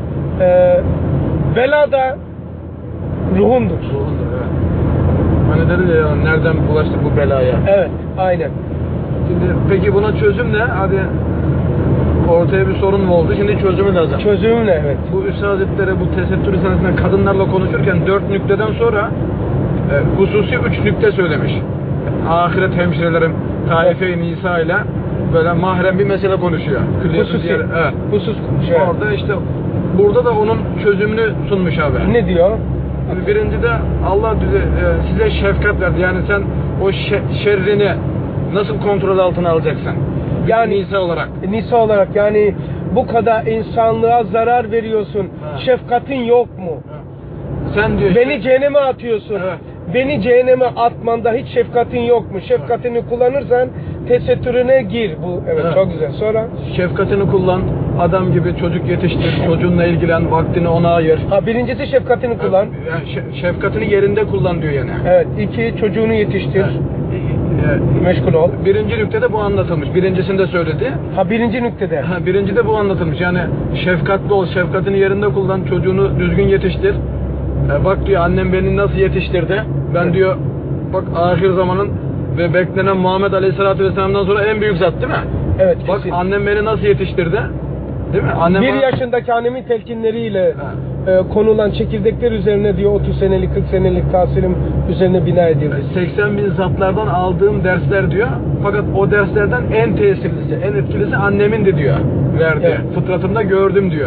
Bela da ruhundur. Evet. Hani dedi ya, nereden bulaştık bu belaya? Evet, aynen. Şimdi peki buna çözüm ne? Hadi ortaya bir sorun mu oldu? Şimdi çözümü lazım. Çözümü ne? Evet. Bu Üstad Hazretleri bu tesettür risalesinde kadınlarla konuşurken 4 nükteden sonra hususi 3 nükte söylemiş. Ahiret hemşirelerim Taife-i Nisa ile böyle mahrem bir mesele konuşuyor. Hususi. Evet. Husus konuşuyor. Orada işte burada da onun çözümünü sunmuş abi. Ne diyor? Birincide Allah size şefkat verdi. Yani sen o şerrini nasıl kontrol altına alacaksın? Yani Nisa olarak yani bu kadar insanlığa zarar veriyorsun. Şefkatin yok mu? Sen diyor beni cehenneme atıyorsun. Evet. Beni cehenneme atmanda hiç şefkatin yok mu? Şefkatini kullanırsan tesettürüne gir. Bu evet, çok güzel. Sonra şefkatini kullan. Adam gibi çocuk yetiştir. Çocuğunla ilgilen. Vaktini ona ayır. Birincisi şefkatini kullan. Yani şefkatini yerinde kullan diyor yani. Evet. 2 çocuğunu yetiştir. Meşgul ol. Birinci nüktede bu anlatılmış. Birincisinde söyledi. Birinci nüktede. Birincide bu anlatılmış. Yani şefkatli ol. Şefkatini yerinde kullan. Çocuğunu düzgün yetiştir. Bak diyor, annem beni nasıl yetiştirdi. Ben diyor, bak ahir zamanın ve beklenen Muhammed Aleyhisselatü Vesselam'dan sonra en büyük zat değil mi? Evet, bak kesin. Annem beni nasıl yetiştirdi. Değil mi? Annem 1 yaşındaki annemin telkinleriyle konulan çekirdekler üzerine diyor 30 senelik 40 senelik tahsilim üzerine bina edildi. 80 bin zatlardan aldığım dersler diyor. Fakat o derslerden en tesirlisi, en etkilisi annemindi diyor. Verdi. Evet. Fıtratımda gördüm diyor.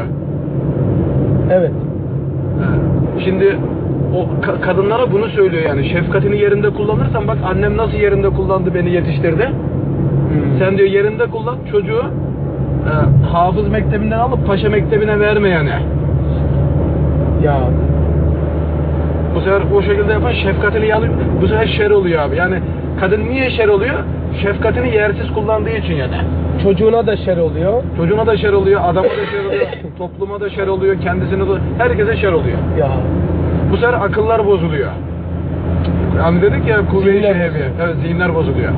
Evet. Şimdi o kadınlara bunu söylüyor yani. Şefkatini yerinde kullanırsan bak annem nasıl yerinde kullandı, beni yetiştirdi. Sen diyor yerinde kullan, çocuğu hafız mektebinden alıp paşa mektebine verme yani. Ya bu sefer o şekilde yapan şefkatini yanıyor. Bu sefer şer oluyor abi. Yani kadın niye şer oluyor? Şefkatini yersiz kullandığı için yani. Çocuğuna da şer oluyor. Çocuğuna da şer oluyor, adama da şer oluyor, topluma da şer oluyor, kendisine de, herkese şer oluyor. Ya. Bu sefer akıllar bozuluyor. Yani dedik ya kuvve-i şeheviye. Evet, zihinler bozuluyor.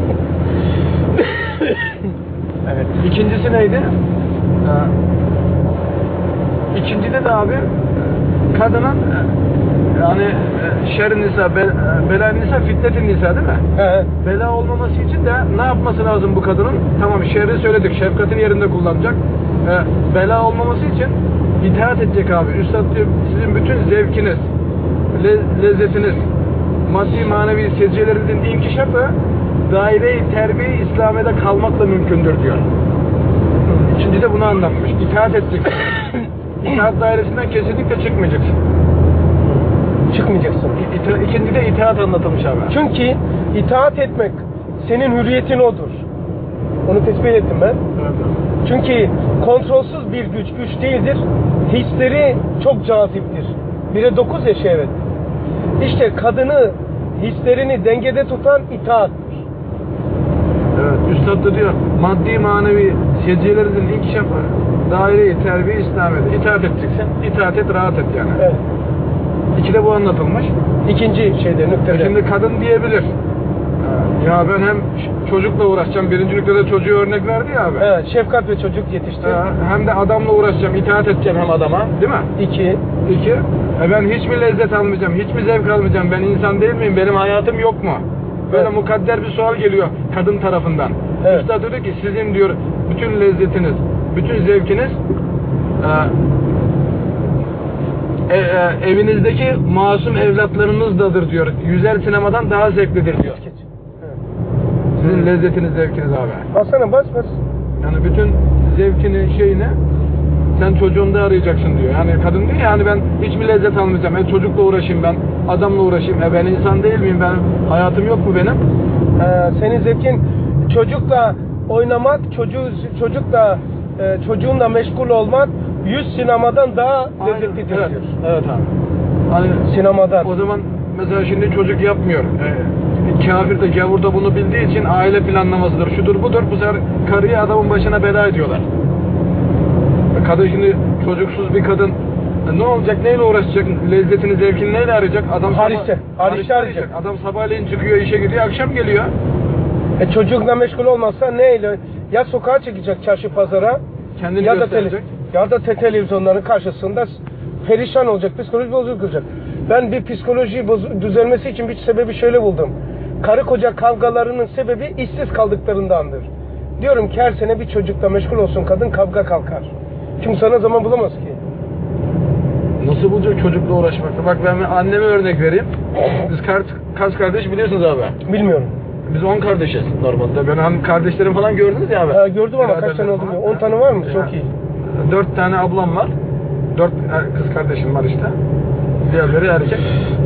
Evet. İkincisi neydi? İkincide de abi kadının Yani şer-i nisa, bela nisa, fitnetin nisa değil mi? He. Bela olmaması için de ne yapması lazım bu kadının? Tamam, şerri söyledik, şefkatin yerinde kullanacak. Bela olmaması için itaat edecek abi. Üstad diyor, sizin bütün zevkiniz, lezzetiniz, maddi manevi secciyelerinizin inkişafı daire-i terbiye-i İslamiye'de kalmakla mümkündür diyor. İkinci de bunu anlatmış. İtaat edeceksin. İtaat dairesinden kesinlikle çıkmayacaksın. Çıkmayacaksın. İkinci de itaat anlatılmış abi. Çünkü itaat etmek senin hürriyetin odur. Onu tespit ettim ben. Evet. Çünkü kontrolsüz bir güç değildir. Hisleri çok caziptir. 1'e 9 ya şehvet. İşte kadını, hislerini dengede tutan itaattır. Evet, Üstad da diyor, maddi manevi secciyelerinizin inkişafı daire-i terbiye İslamiye'de. İtaat edeceksin, itaat et, rahat et yani. Evet. İkide bu anlatılmış. İkinci nüktede. Şimdi kadın diyebilir. Ya ben hem çocukla uğraşacağım, birinci nüktede çocuğu örnek verdi ya abi. Evet, şefkat ve çocuk yetiştir. Hem de adamla uğraşacağım, itaat edeceğim hem adama, değil mi? 2. Ben hiç mi lezzet almayacağım, hiç mi zevk almayacağım, ben insan değil miyim, benim hayatım yok mu? Böyle Evet. mukadder bir sual geliyor kadın tarafından. Evet. Üstad diyor ki sizin diyor bütün lezzetiniz, bütün zevkiniz evinizdeki masum evlatlarınızdadır diyor. Yüzer sinemadan daha zevklidir diyor. Evet. Sizin lezzetiniz, zevkiniz abi. Bassana bas. Yani bütün zevkini, şeyini sen çocuğunda arayacaksın diyor. Yani kadın diyor yani ben hiç mi lezzet almayacağım? Çocukla uğraşayım ben, adamla uğraşayım. Ben insan değil miyim? Hayatım yok mu benim? Senin zevkin çocukla oynamak, çocuğunla meşgul olmak 100 sinemadan daha lezzetlidir evet. diyor. Evet abi. Hani sinemadan. O zaman mesela şimdi çocuk yapmıyor. Kafir de gavur da bunu bildiği için aile planlamasıdır, şudur budur. Bu sefer karıyı adamın başına bela ediyorlar. Kadın şimdi çocuksuz bir kadın ne olacak, neyle uğraşacak, lezzetini, zevkini neyle arayacak? Adam Haris'te arayacak. Adam sabahleyin çıkıyor, işe gidiyor, akşam geliyor. Çocukla meşgul olmazsa neyle? Ya sokağa çıkacak çarşı pazara, kendini ya gösterecek. Ya da televizyonların karşısında perişan olacak, psikoloji bozuk olacak. Ben bir psikoloji düzelmesi için bir sebebi şöyle buldum. Karı koca kavgalarının sebebi işsiz kaldıklarındandır. Diyorum ki her sene bir çocukla meşgul olsun kadın, kavga kalkar. Çünkü sana zaman bulamaz ki. Nasıl bulacak çocukla uğraşmakta? Bak ben anneme örnek vereyim. Biz kaç kardeş biliyorsunuz abi? Bilmiyorum. Biz 10 kardeşiz normalde. Ben kardeşlerim falan gördünüz ya abi. Gördüm ama kaç tane oldu? 10 tane var mı? Ya. Çok iyi. 4 tane ablam var. 4 kız kardeşim var işte. Diğerleri erkek.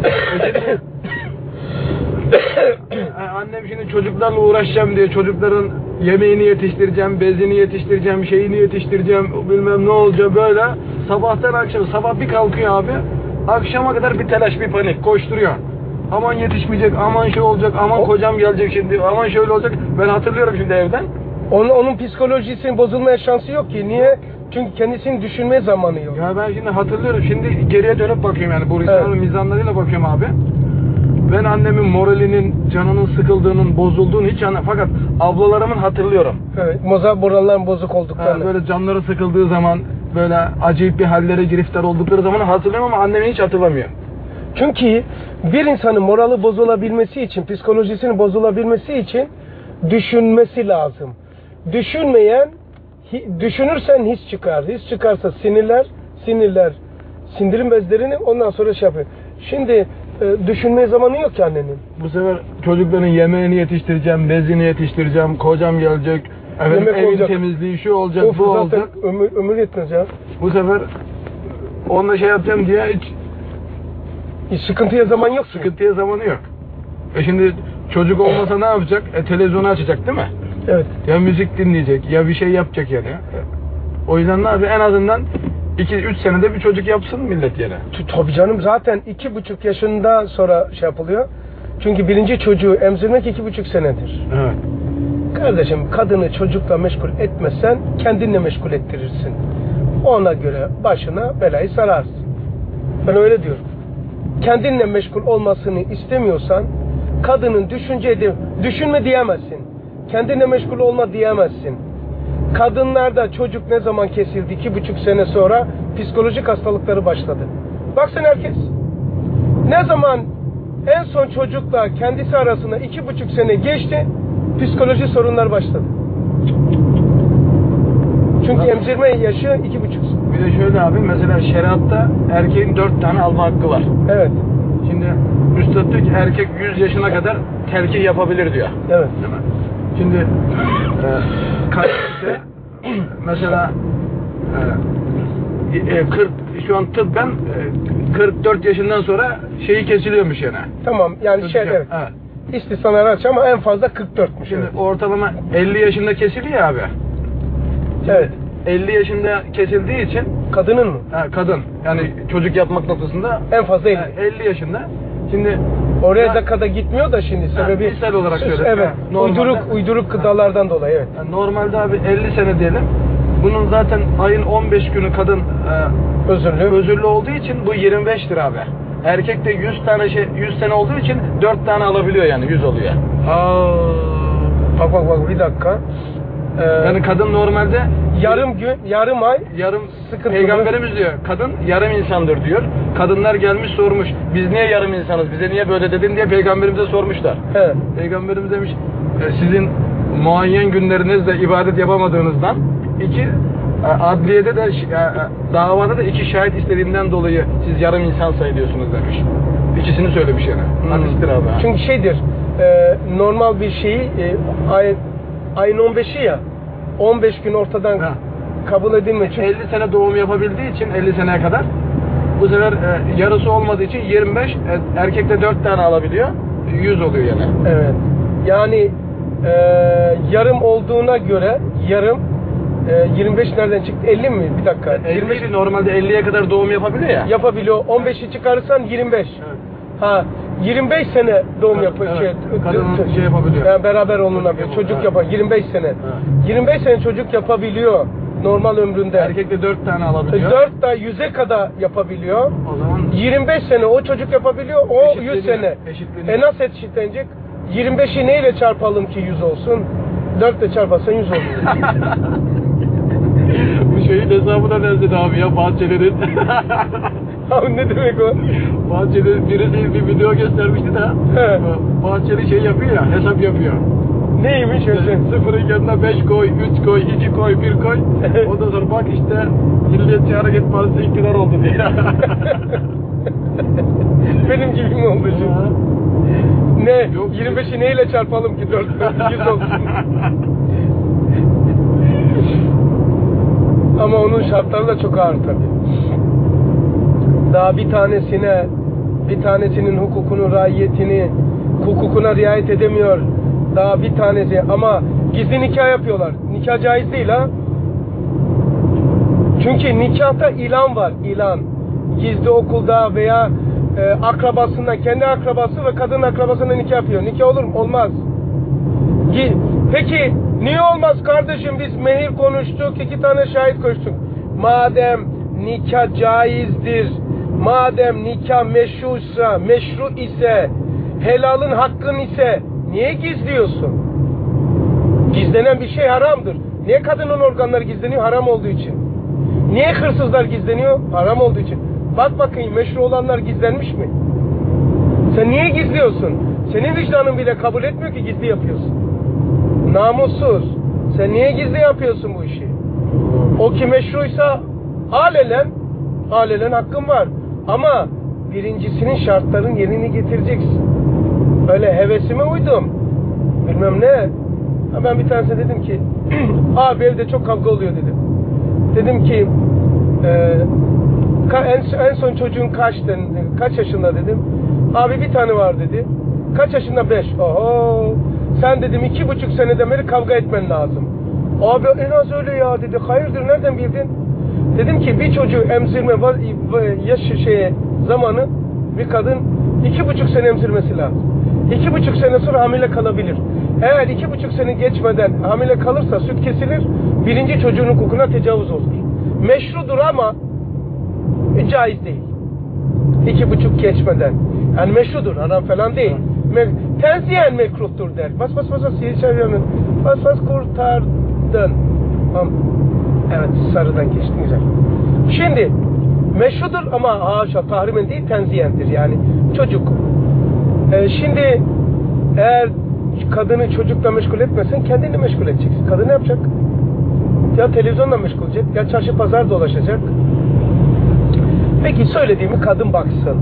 Annem şimdi çocuklarla uğraşacağım diye çocukların yemeğini yetiştireceğim, bezini yetiştireceğim, şeyini yetiştireceğim, bilmem ne olacak böyle. Sabahtan akşam, sabah bir kalkıyor abi. Akşama kadar bir telaş, bir panik, koşturuyor. Aman yetişmeyecek, aman şey olacak, aman kocam gelecek şimdi, aman şöyle olacak. Ben hatırlıyorum şimdi evden. Onun psikolojisinin bozulmaya şansı yok ki. Niye? Çünkü kendisini düşünme zamanı yok. Ya ben şimdi hatırlıyorum. Şimdi geriye dönüp bakıyorum yani. Bu Risale'nin mizanlarıyla bakıyorum abi. Ben annemin moralinin, canının sıkıldığının, bozulduğunu hiç fakat ablalarımın hatırlıyorum. Evet. Moraller bozuk olduklarını. Böyle canları sıkıldığı zaman, böyle acayip bir hallere giriftar oldukları zaman hatırlıyorum ama annemi hiç hatırlamıyor. Çünkü bir insanın morali bozulabilmesi için, psikolojisinin bozulabilmesi için düşünmesi lazım. Düşünürsen his çıkar. His çıkarsa sinirler, sindirim bezlerini ondan sonra şey yapıyor. Şimdi düşünmeye zamanı yok ki annenin. Bu sefer çocukların yemeğini yetiştireceğim, bezini yetiştireceğim, kocam gelecek, evin olacak, temizliği şu olacak, bu olacak. Ömür yetmez ya. Bu sefer onunla şey yapacağım diye hiç sıkıntıya zaman yok. Sıkıntıya zamanı yok. Şimdi çocuk olmasa ne yapacak? Televizyonu açacak değil mi? Evet. Ya müzik dinleyecek, ya bir şey yapacak yani. O yüzden ne yapıyor? En azından 2-3 senede bir çocuk yapsın millet yere. Tabii canım, zaten 2,5 yaşında sonra şey yapılıyor. Çünkü birinci çocuğu emzirmek 2,5 senedir. Evet. Kardeşim, kadını çocukla meşgul etmezsen kendinle meşgul ettirirsin. Ona göre başına belayı sararsın. Ben öyle diyorum. Kendinle meşgul olmasını istemiyorsan kadının düşünme diyemezsin. Kendinle meşgul olma diyemezsin. Kadınlarda çocuk ne zaman kesildi? 2,5 sene sonra psikolojik hastalıkları başladı. Baksana herkes. Ne zaman en son çocukla kendisi arasında 2,5 sene geçti, psikoloji sorunlar başladı. Çünkü emzirme yaşı 2,5 sene. Bir de şöyle abi, mesela şeriatta erkeğin 4 tane alma hakkı var. Evet. Şimdi üstad diyor ki erkek 100 yaşına kadar telkin yapabilir diyor. Evet. Değil mi? Şimdi kalpte mesela 40 şu an tıbben 44 yaşından sonra şeyi kesiliyormuş yani. Tamam yani şey evet. İstisnalar aç ama en fazla 44'müş. Şimdi evet. ortalama 50 yaşında kesiliyor abi. Evet. 50 yaşında kesildiği için Kadının mı? Kadın yani çocuk yapmak noktasında En fazla 50. 50 yaşında. Şimdi Oraya da kada gitmiyor da şimdi sebebi misal olarak söyle. Evet. Normalde, Uyduruk gıdalardan dolayı evet. Yani normalde abi 50 sene diyelim. Bunun zaten ayın 15 günü kadın özürlü olduğu için bu 25'tir abi. Erkek de 100 sene olduğu için 4 tane alabiliyor yani 100 oluyor. Bak bir dakika. Yani kadın normalde yarım gün, yarım ay sıkıntılı. Peygamberimiz diyor kadın yarım insandır diyor. Kadınlar gelmiş sormuş biz niye yarım insanız, bize niye böyle dedin diye peygamberimize sormuşlar. He. Peygamberimiz demiş sizin muayyen günlerinizde ibadet yapamadığınızdan, 2 adliyede de davada da 2 şahit istediğinden dolayı siz yarım insan sayılıyorsunuz demiş. İkisini söylemiş yani. Hadistir abi. Çünkü şeydir normal bir şeyi ayın 15'i ya 15 gün ortadan kabul edilmiyor. Çünkü 50 sene doğum yapabildiği için 50 seneye kadar bu sefer yarısı olmadığı için 25 erkekte 4 tane alabiliyor. 100 oluyor yani. Evet. Yani yarım olduğuna göre yarım 25 nereden çıktı? 50 mi? Bir dakika. 25 normalde 50'ye kadar doğum yapabiliyor ya. Yapabiliyor. 15'i çıkarırsan 25. Evet. Ha 25 sene doğum yapıyor. Evet. Kadın şey yapabiliyor. Yani beraber olunabiliyor. Çocuk yapar. 25 sene. Evet. 25 sene çocuk yapabiliyor normal ömründe. Erkek de 4 tane alabiliyor. 4 da 100'e kadar yapabiliyor. O zaman 25 sene o çocuk yapabiliyor. O 100 sene. Eşitleniyor. Nasıl eşitlenecek? 25'i neyle çarpalım ki 100 olsun? 4 ile çarparsan 100 oluyor. Bu şeyin hesabına benzedi abi ya, Bahçeli'nin. Abi ne demek o? Bahçeli birisi bir video göstermişti de. Bahçeli şey yapıyor ya, hesap yapıyor. Neymiş öyle? Sıfırın yanına 5 koy, 3 koy, 2 koy, 1 koy. Ondan sonra bak işte Milliyetçi Hareket Partisi iktidar oldu diye. Benim gibi mi oldu şimdi? Ne? Yok, 25'i neyle çarpalım ki 4 100 olsun? Ama onun şartları da çok ağır tabii. Daha bir tanesinin hukukunu, raiyetini, hukukuna riayet edemiyor. Daha bir tanesi ama gizli nikah yapıyorlar. Nikah caiz değil ha. Çünkü nikahta ilan var, ilan. Gizli okulda veya akrabasında, kendi akrabası ve kadın akrabasında nikah yapıyor. Nikah olur mu? Olmaz. Peki niye olmaz kardeşim? Biz mehir konuştuk, 2 tane şahit konuştuk. Madem nikah caizdir, madem nikah meşru ise, helalın hakkın ise niye gizliyorsun? Gizlenen bir şey haramdır. Niye kadının organları gizleniyor? Haram olduğu için. Niye hırsızlar gizleniyor? Haram olduğu için. Bak bakayım meşru olanlar gizlenmiş mi? Sen niye gizliyorsun? Senin vicdanın bile kabul etmiyor ki gizli yapıyorsun. Namussuz. Sen niye gizli yapıyorsun bu işi? O ki meşruysa alelen hakkın var. Ama birincisinin şartların yerini getireceksin. Öyle hevesime uydum. Bilmem ne. Ben bir tanesine dedim ki abi evde çok kavga oluyor dedim. Dedim ki en son çocuğun kaç yaşında dedim. Abi bir tane var dedi. Kaç yaşında? 5. Oho. Sen dedim 2,5 seneden beri kavga etmen lazım. Abi en az öyle ya dedi. Hayırdır nereden bildin? Dedim ki bir çocuğu emzirme zamanı bir kadın 2,5 sene emzirmesi lazım. 2,5 sene sonra hamile kalabilir. Eğer 2,5 sene geçmeden hamile kalırsa süt kesilir. Birinci çocuğun hukukuna tecavüz olur. Meşrudur ama caiz değil. 2,5 geçmeden. Yani meşrudur, haram falan değil. Tenziyen mekruhtur der. Bas kurtardın. Evet, sarıdan geçtin güzel. Şimdi Meşrudur ama haşa tahrimen değil, tenziyendir yani. Çocuk. Şimdi eğer kadını çocukla meşgul etmesen kendini meşgul edeceksin. Kadın ne yapacak? Ya televizyonla meşgul olacak, ya çarşı pazar dolaşacak. Peki söylediğimi kadın baksın.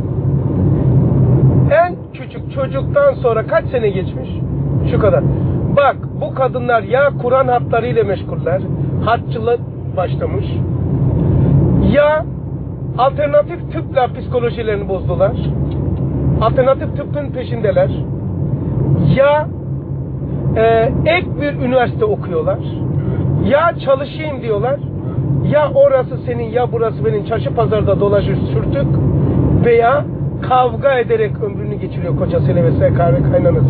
En küçük çocuktan sonra kaç sene geçmiş? Şu kadar. Bak bu kadınlar ya Kur'an hatlarıyla meşguller, hatçılık başlamış, ya alternatif tıpla psikolojilerini bozdular, alternatif tıbbın peşindeler, ya ek bir üniversite okuyorlar, ya çalışayım diyorlar, ya orası senin ya burası benim, çarşı pazarda dolaşır sürtük, veya kavga ederek ömrünü geçiriyor kocasıyla vesaire, kahve kaynanası.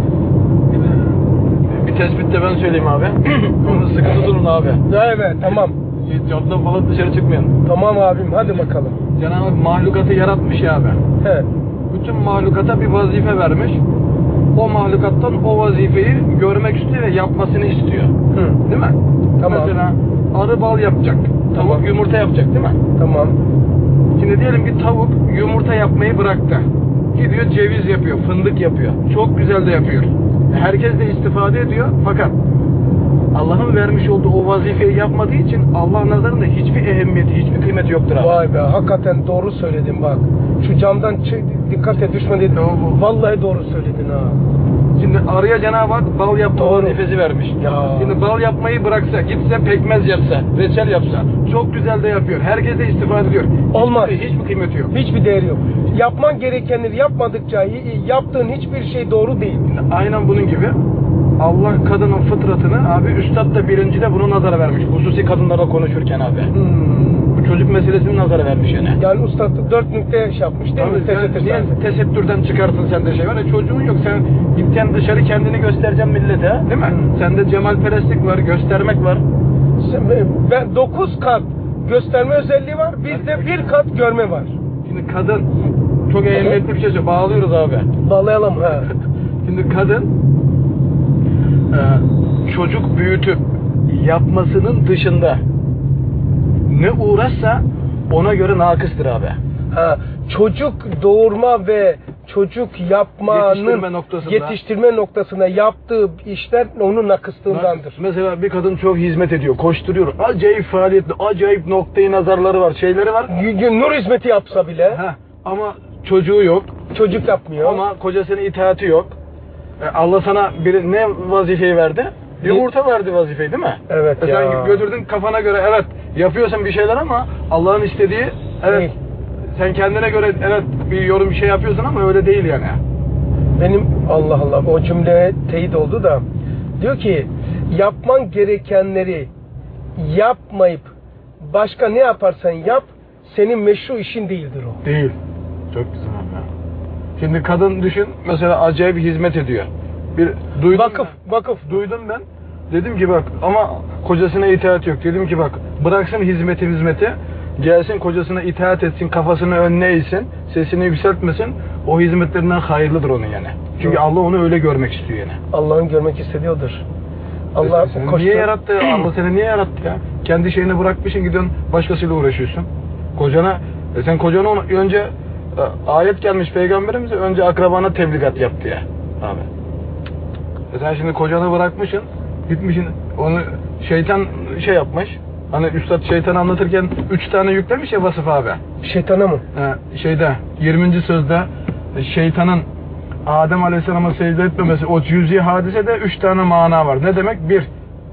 Bir tespit de ben söyleyeyim abi. Onu sıkı tutun abi. Evet tamam. Yoldan falan dışarı çıkmayın. Tamam abim hadi bakalım. Cenab-ı Hak mahlukatı yaratmış ya abi. He. Bütün mahlukata bir vazife vermiş. O mahlukattan o vazifeyi görmek istiyor ve yapmasını istiyor. Hı. Değil mi? Tamam. Mesela arı bal yapacak. Tavuk Tamam. yumurta yapacak değil mi? Tamam. Şimdi diyelim ki tavuk yumurta yapmayı bıraktı. Gidiyor ceviz yapıyor, fındık yapıyor. Çok güzel de yapıyor. Herkes de istifade ediyor. Fakat Allah'ın vermiş olduğu o vazifeyi yapmadığı için Allah nazarında hiçbir ehemmiyeti, hiçbir kıymeti yoktur abi. Vay be hakikaten doğru söyledin bak. Şu camdan dikkat et düşme dedin. Vallahi doğru söyledin ha. Şimdi arıya Cenab-ı Hak bal yapma Doğru. nefesi vermiş. Ya. Şimdi bal yapmayı bıraksa, gitse pekmez yapsa, reçel yapsa, çok güzel de yapıyor. Herkes de istifade ediyor. Olmaz. Hiçbir kıymeti yok. Hiçbir değeri yok. Yapman gerekenleri yapmadıkça yaptığın hiçbir şey doğru değil. Aynen bunun gibi. Allah kadının fıtratını abi üstad da birinci de bunu nazara vermiş. Hususi kadınlara konuşurken abi. Bu çocuk meselesini nazara vermiş yani. Yani usta 4 nükte şey yapmış değil mi? Niye tesettürden çıkartın sende şey var ya, çocuğun yok, sen gideceksin dışarı kendini göstereceksin millete değil mi? Sende cemalperestlik var, göstermek var. Ben 9 kat gösterme özelliği var, bizde 1 kat görme var. Şimdi kadın çok ehemmiyetli bir şey söylüyor. Bağlıyoruz abi. Bağlayalım ha. Şimdi kadın çocuk büyütüp yapmasının dışında ne uğraşsa ona göre nakıstır abi. Ha, çocuk doğurma ve çocuk yapmanın yetiştirme noktasında yaptığı işler onun nakıslığındandır. Mesela bir kadın çok hizmet ediyor, koşturuyor. Acayip faaliyetli, acayip noktayı nazarları var, şeyleri var. Nur hizmeti yapsa bile. Ama çocuğu yok. Çocuk yapmıyor. Ama kocasının itaati yok. Allah sana bir ne vazifeyi verdi? Yumurta verdi vazifeyi değil mi? Evet ya. Sen götürdün kafana göre, evet yapıyorsun bir şeyler ama Allah'ın istediği evet değil. Sen kendine göre evet bir yorum bir şey yapıyorsun ama öyle değil yani. Benim Allah Allah o cümle teyit oldu da diyor ki yapman gerekenleri yapmayıp başka ne yaparsan yap senin meşru işin değildir o. Değil. Çok güzel abi. Şimdi kadın düşün mesela acayip hizmet ediyor. Bir duydum vakıf. Duydum ben. Dedim ki bak ama kocasına itaat yok. Dedim ki bak bıraksın hizmeti. Gelsin kocasına itaat etsin, kafasını önüne eğsin, sesini yükseltmesin. O hizmetlerinden hayırlıdır onun yani. Çünkü Allah onu öyle görmek istiyor yani. Allah'ın görmek istediyordur. Allah niye yarattı? Allah seni niye yarattı ya? Kendi şeyini bırakmışsın gidiyorsun başkasıyla uğraşıyorsun. Sen kocana önce ayet gelmiş peygamberimize önce akrabana tebligat yaptı ya abi. Sen şimdi kocanı bırakmışsın, gitmişsin onu şeytan şey yapmış. Hani üstad şeytan anlatırken 3 tane yüklemiş ya vasıf abi. Şeytana mı? 20. sözde şeytanın Adem Aleyhisselam'a secde etmemesi o cüz'i hadisede 3 tane mana var. Ne demek? 1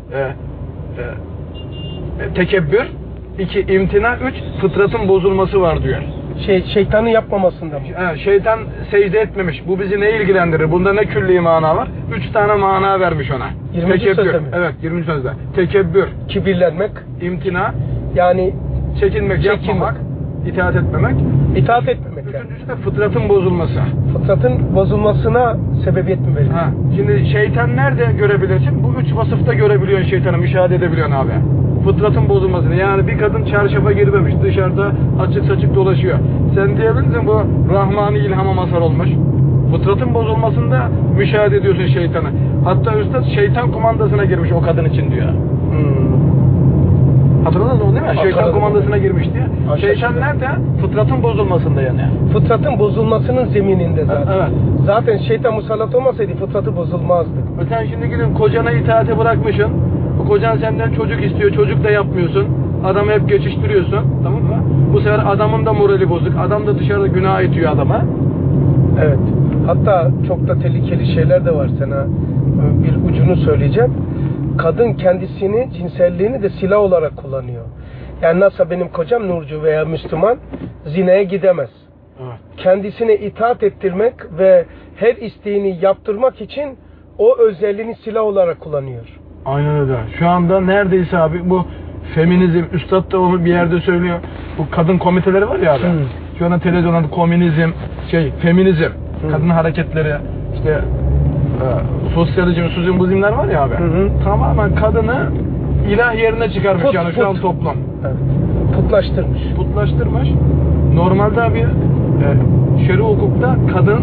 tekebbür, 2 imtina, 3 fıtratın bozulması var diyor. Şeytanın yapmamasında mı? Şeytan secde etmemiş. Bu bizi ne ilgilendirir? Bunda ne külli mana var? 3 tane mana vermiş ona. 20. sözde mi? Evet 20. sözde. Tekebbür. Kibirlenmek. İmtina. Yani çekinmek. Yapmamak. İtaat etmemek. İtaat etmemek. Üçüncüsü de fıtratın bozulması. Fıtratın bozulmasına sebebiyet mi veriyor? Şimdi şeytan nerede görebilirsin? Bu 3 vasıfta görebiliyorsun şeytanı, müşahede edebiliyorsun abi. Fıtratın bozulmasını. Yani bir kadın çarşafa girmemiş, dışarıda açık saçık dolaşıyor. Sen diyebilirsin bu Rahmani ilhama mazhar olmuş. Fıtratın bozulmasında müşahede ediyorsun şeytanı. Hatta üstad şeytan kumandasına girmiş o kadın için diyor. Hatırladınız mı değil mi? Şeytan Hatırladım. komandasına girmişti. Aşağı Şeytan yukarı. nerede? Fıtratın bozulmasında yani. Fıtratın bozulmasının zemininde zaten. Evet. Zaten şeytan musallat olmasaydı fıtratı bozulmazdı. Sen şimdi gidin kocana itaate bırakmışsın. Bu kocan senden çocuk istiyor, çocuk da yapmıyorsun. Adamı hep geçiştiriyorsun, tamam mı? Bu sefer adamın da morali bozuk. Adam da dışarıda günah itiyor adama. Evet. Hatta çok da tehlikeli şeyler de var sana. Bir ucunu söyleyeceğim. Kadın kendisini, cinselliğini de silah olarak kullanıyor. Yani nasıl benim kocam Nurcu veya Müslüman zinaya gidemez. Evet. Kendisine itaat ettirmek ve her isteğini yaptırmak için o özelliğini silah olarak kullanıyor. Aynen öyle. Şu anda neredeyse abi bu feminizm, üstad da onu bir yerde söylüyor. Bu kadın komiteleri var ya abi. Şu anda televizyonda komünizm, feminizm, kadın hareketleri, işte sosyalizm, suzimler var ya abi. Tamamen kadını ilah yerine çıkarmış yani şu an toplum. Evet. Putlaştırmış. Putlaştırmış. Normalde abi şer'i hukukta kadın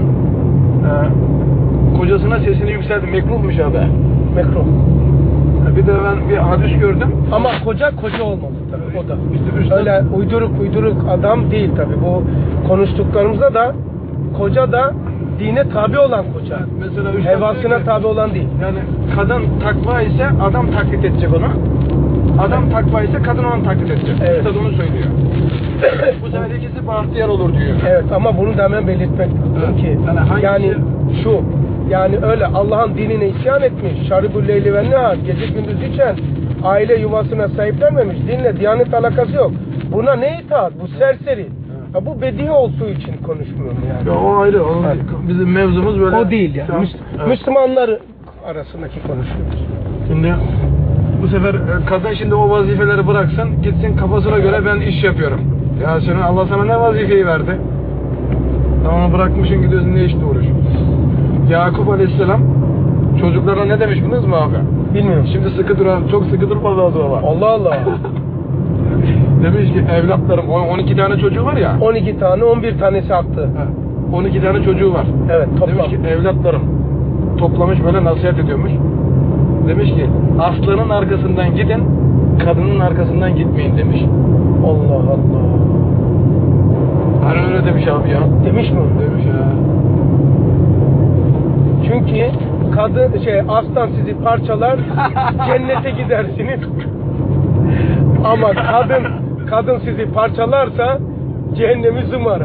kocasına sesini yükseldi. Mekruhmuş abi. Mekruh. Bir de ben bir hadis gördüm. Ama koca olmalı tabii o da. İşte öyle uyduruk adam değil tabii. Bu konuştuklarımızda da koca da dine tabi olan koca. Mesela hevasına tabi olan değil. Yani kadın takva ise adam taklit edecek onu. Adam takva ise kadın onu taklit edecek. Evet. Üstad onu söylüyor. Bu sefer ikisi bahtiyar olur diyor. Evet ama bunu da hemen belirtmek lazım ki yani şu yani öyle Allah'ın dinine isyan etmiş, şaribul leyli ve nehar, gece gündüz içen, aile yuvasına sahiplenmemiş, dinle diyanet alakası yok. Buna ne itaat? Bu serseri. Ya bu bedihi olduğu için konuşmuyorum yani. Ya o ayrı. Evet. Bizim mevzumuz böyle. O değil yani. Evet. Müslümanlar arasındaki konuşuyoruz. Şimdi bu sefer kadın şimdi o vazifeleri bıraksın, gitsin kafasına göre ben iş yapıyorum. Ya senin Allah sana ne vazifeyi verdi? Onu bırakmışsın gidiyorsun ne işle uğraşıyorsun? Yakup Aleyhisselam çocuklarına ne demiş biliyor musun abi? Bilmiyorum. Şimdi sıkı dur, çok sıkı durma lazım ama. Allah Allah. Demiş ki evlatlarım, 12 tane çocuğu var ya. 12 tane, 11 tanesi attı. 12 tane çocuğu var. Evet, toplam. Demiş ki evlatlarım, toplamış böyle nasihat ediyormuş. Demiş ki aslanın arkasından gidin, kadının arkasından gitmeyin demiş. Allah Allah. Hani öyle demiş abi ya. Demiş mi? Demiş ya. Çünkü kadın aslan sizi parçalar, cennete gidersiniz. Ama kadın sizi parçalarsa cehennemi zımara.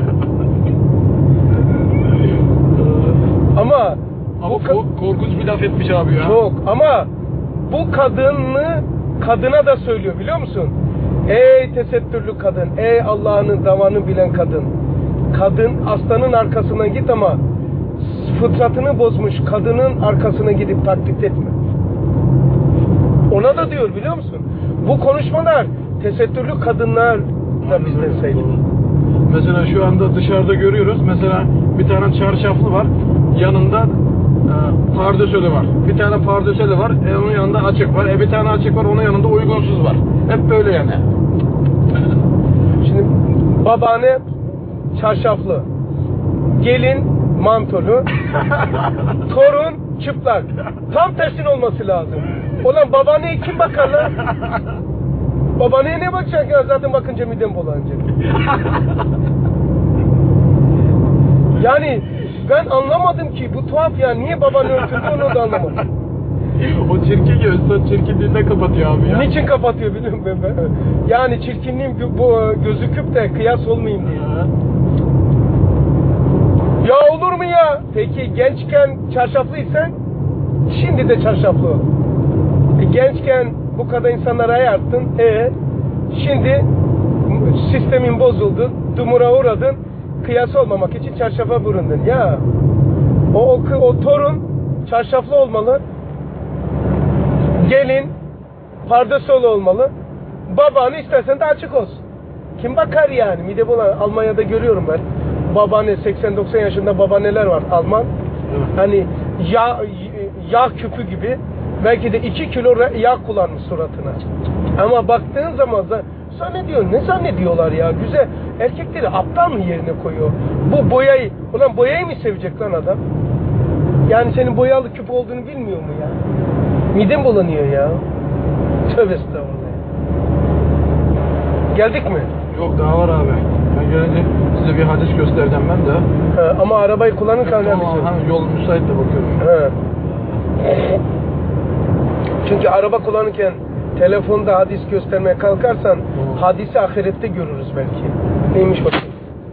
Ama korkunç bir laf etmiş abi ya. Çok ama bu kadına da söylüyor biliyor musun? Ey tesettürlü kadın, ey Allah'ın davanı bilen kadın. Kadın aslanın arkasından git ama fıtratını bozmuş kadının arkasına gidip taklit etme. Ona da diyor biliyor musun? Bu konuşmalar tesettürlü kadınlar da bizden sayılır. Mesela şu anda dışarıda görüyoruz. Mesela bir tane çarşaflı var. Yanında pardösülü var. Bir tane pardösülü var. Onun yanında açık var. Bir tane açık var. Onun yanında uygunsuz var. Hep böyle yani. Şimdi babaanne çarşaflı. Gelin mantolu. Torun çıplak. Tam tersine olması lazım. Ulan babaanneye kim bakar lan? Babaanneye ne bakacak ya? Zaten bakınca midem bulanacak. Yani ben anlamadım ki bu tuhaf ya. Niye babaanne örtüldü onu da anlamadım. O çirkin göğüsten çirkinliğinden kapatıyor abi ya. Niçin kapatıyor biliyorum ben. Yani çirkinliğim bu gözüküp de kıyas olmayayım diye. Ya olur mu ya? Peki gençken çarşaflıysan şimdi de çarşaflı ol. Gençken bu kadar insanlara ayarttın. Şimdi sistemin bozuldu. Dumura uğradın. Kıyas olmamak için çarşafa büründün. Ya o torun çarşaflı olmalı. Gelin pardösülü olmalı. Babanı istersen de açık olsun. Kim bakar yani? Mide bulan. Almanya'da görüyorum ben. Babaanne 80-90 yaşında babaanneler var Alman. Hani yağ küpü gibi. Belki de 2 kilo yağ kullanmış suratına. Ama baktığın zaman ne zannediyorlar ya? Güzel. Erkekleri aptal mı yerine koyuyor? Bu boyayı, ulan boyayı mı sevecek lan adam? Yani senin boyalı küp olduğunu bilmiyor mu ya? Midem bulanıyor ya. Tövbe estağfurullah. Geldik mi? Yok daha var abi. Ben gelince size bir hadis göstereceğim ben de. Ama arabayı kullanırken Tamam, yol müsait de bakıyorum. Çünkü araba kullanırken telefonda hadis göstermeye kalkarsan hadisi ahirette görürüz belki. Neymiş bakayım.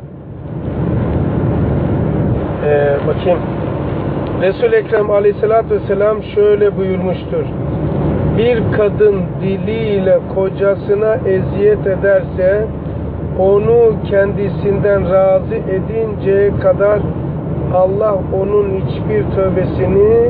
Bakayım. Resul-i Ekrem Aleyhisselatü Vesselam şöyle buyurmuştur. Bir kadın diliyle kocasına eziyet ederse onu kendisinden razı edinceye kadar Allah onun hiçbir tövbesini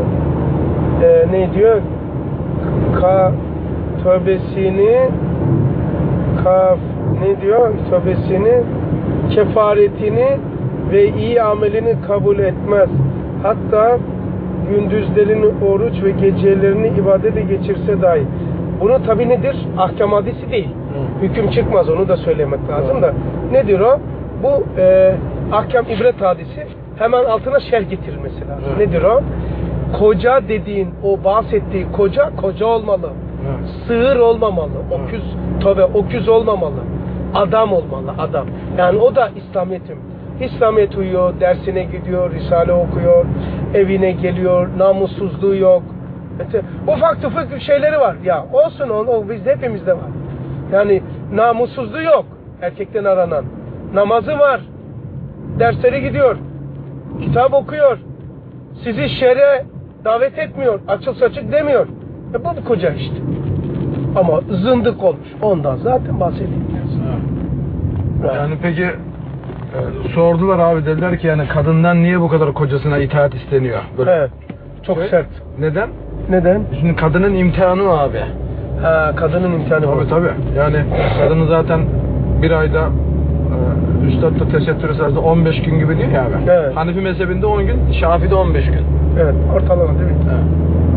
tövbesini kefaretini ve iyi amelini kabul etmez. Hatta gündüzlerini oruç ve gecelerini ibadete geçirse dahi. Bunu tabi nedir? Ahkam hadisi değil. Hüküm çıkmaz, onu da söylemek lazım da. Nedir o? Bu ahkam ibret hadisi. Hemen altına şerh getirilmesi lazım. Nedir o? Koca dediğin, o bahsettiği koca olmalı. Sığır olmamalı. Öküz olmamalı. Adam olmalı, adam. Yani o da İslamiyet uyuyor, dersine gidiyor, Risale okuyor, evine geliyor, namussuzluğu yok. Ufak tefek şeyleri var. Ya olsun, o bizde, hepimizde var. Yani namussuzluğu yok. Erkekten aranan. Namazı var. Derslere gidiyor. Kitap okuyor. Sizi şer'e davet etmiyor. Açıl saçık demiyor. Bu koca işte. Ama zındık olmuş. Ondan zaten bahsedeyim. Yani peki sordular abi, dediler ki yani kadından niye bu kadar kocasına itaat isteniyor? Böyle. Evet. Çok sert. Neden? Neden? Şimdi kadının imtihanı o abi. Kadının imtihanı var. Tabii. Yani kadının zaten bir ayda Üstad da tesettür esasında 15 gün gibi diyor ya abi. Evet. Hanefi mezhebinde 10 gün, Şafii'de 15 gün. Evet, ortalama değil mi? Evet.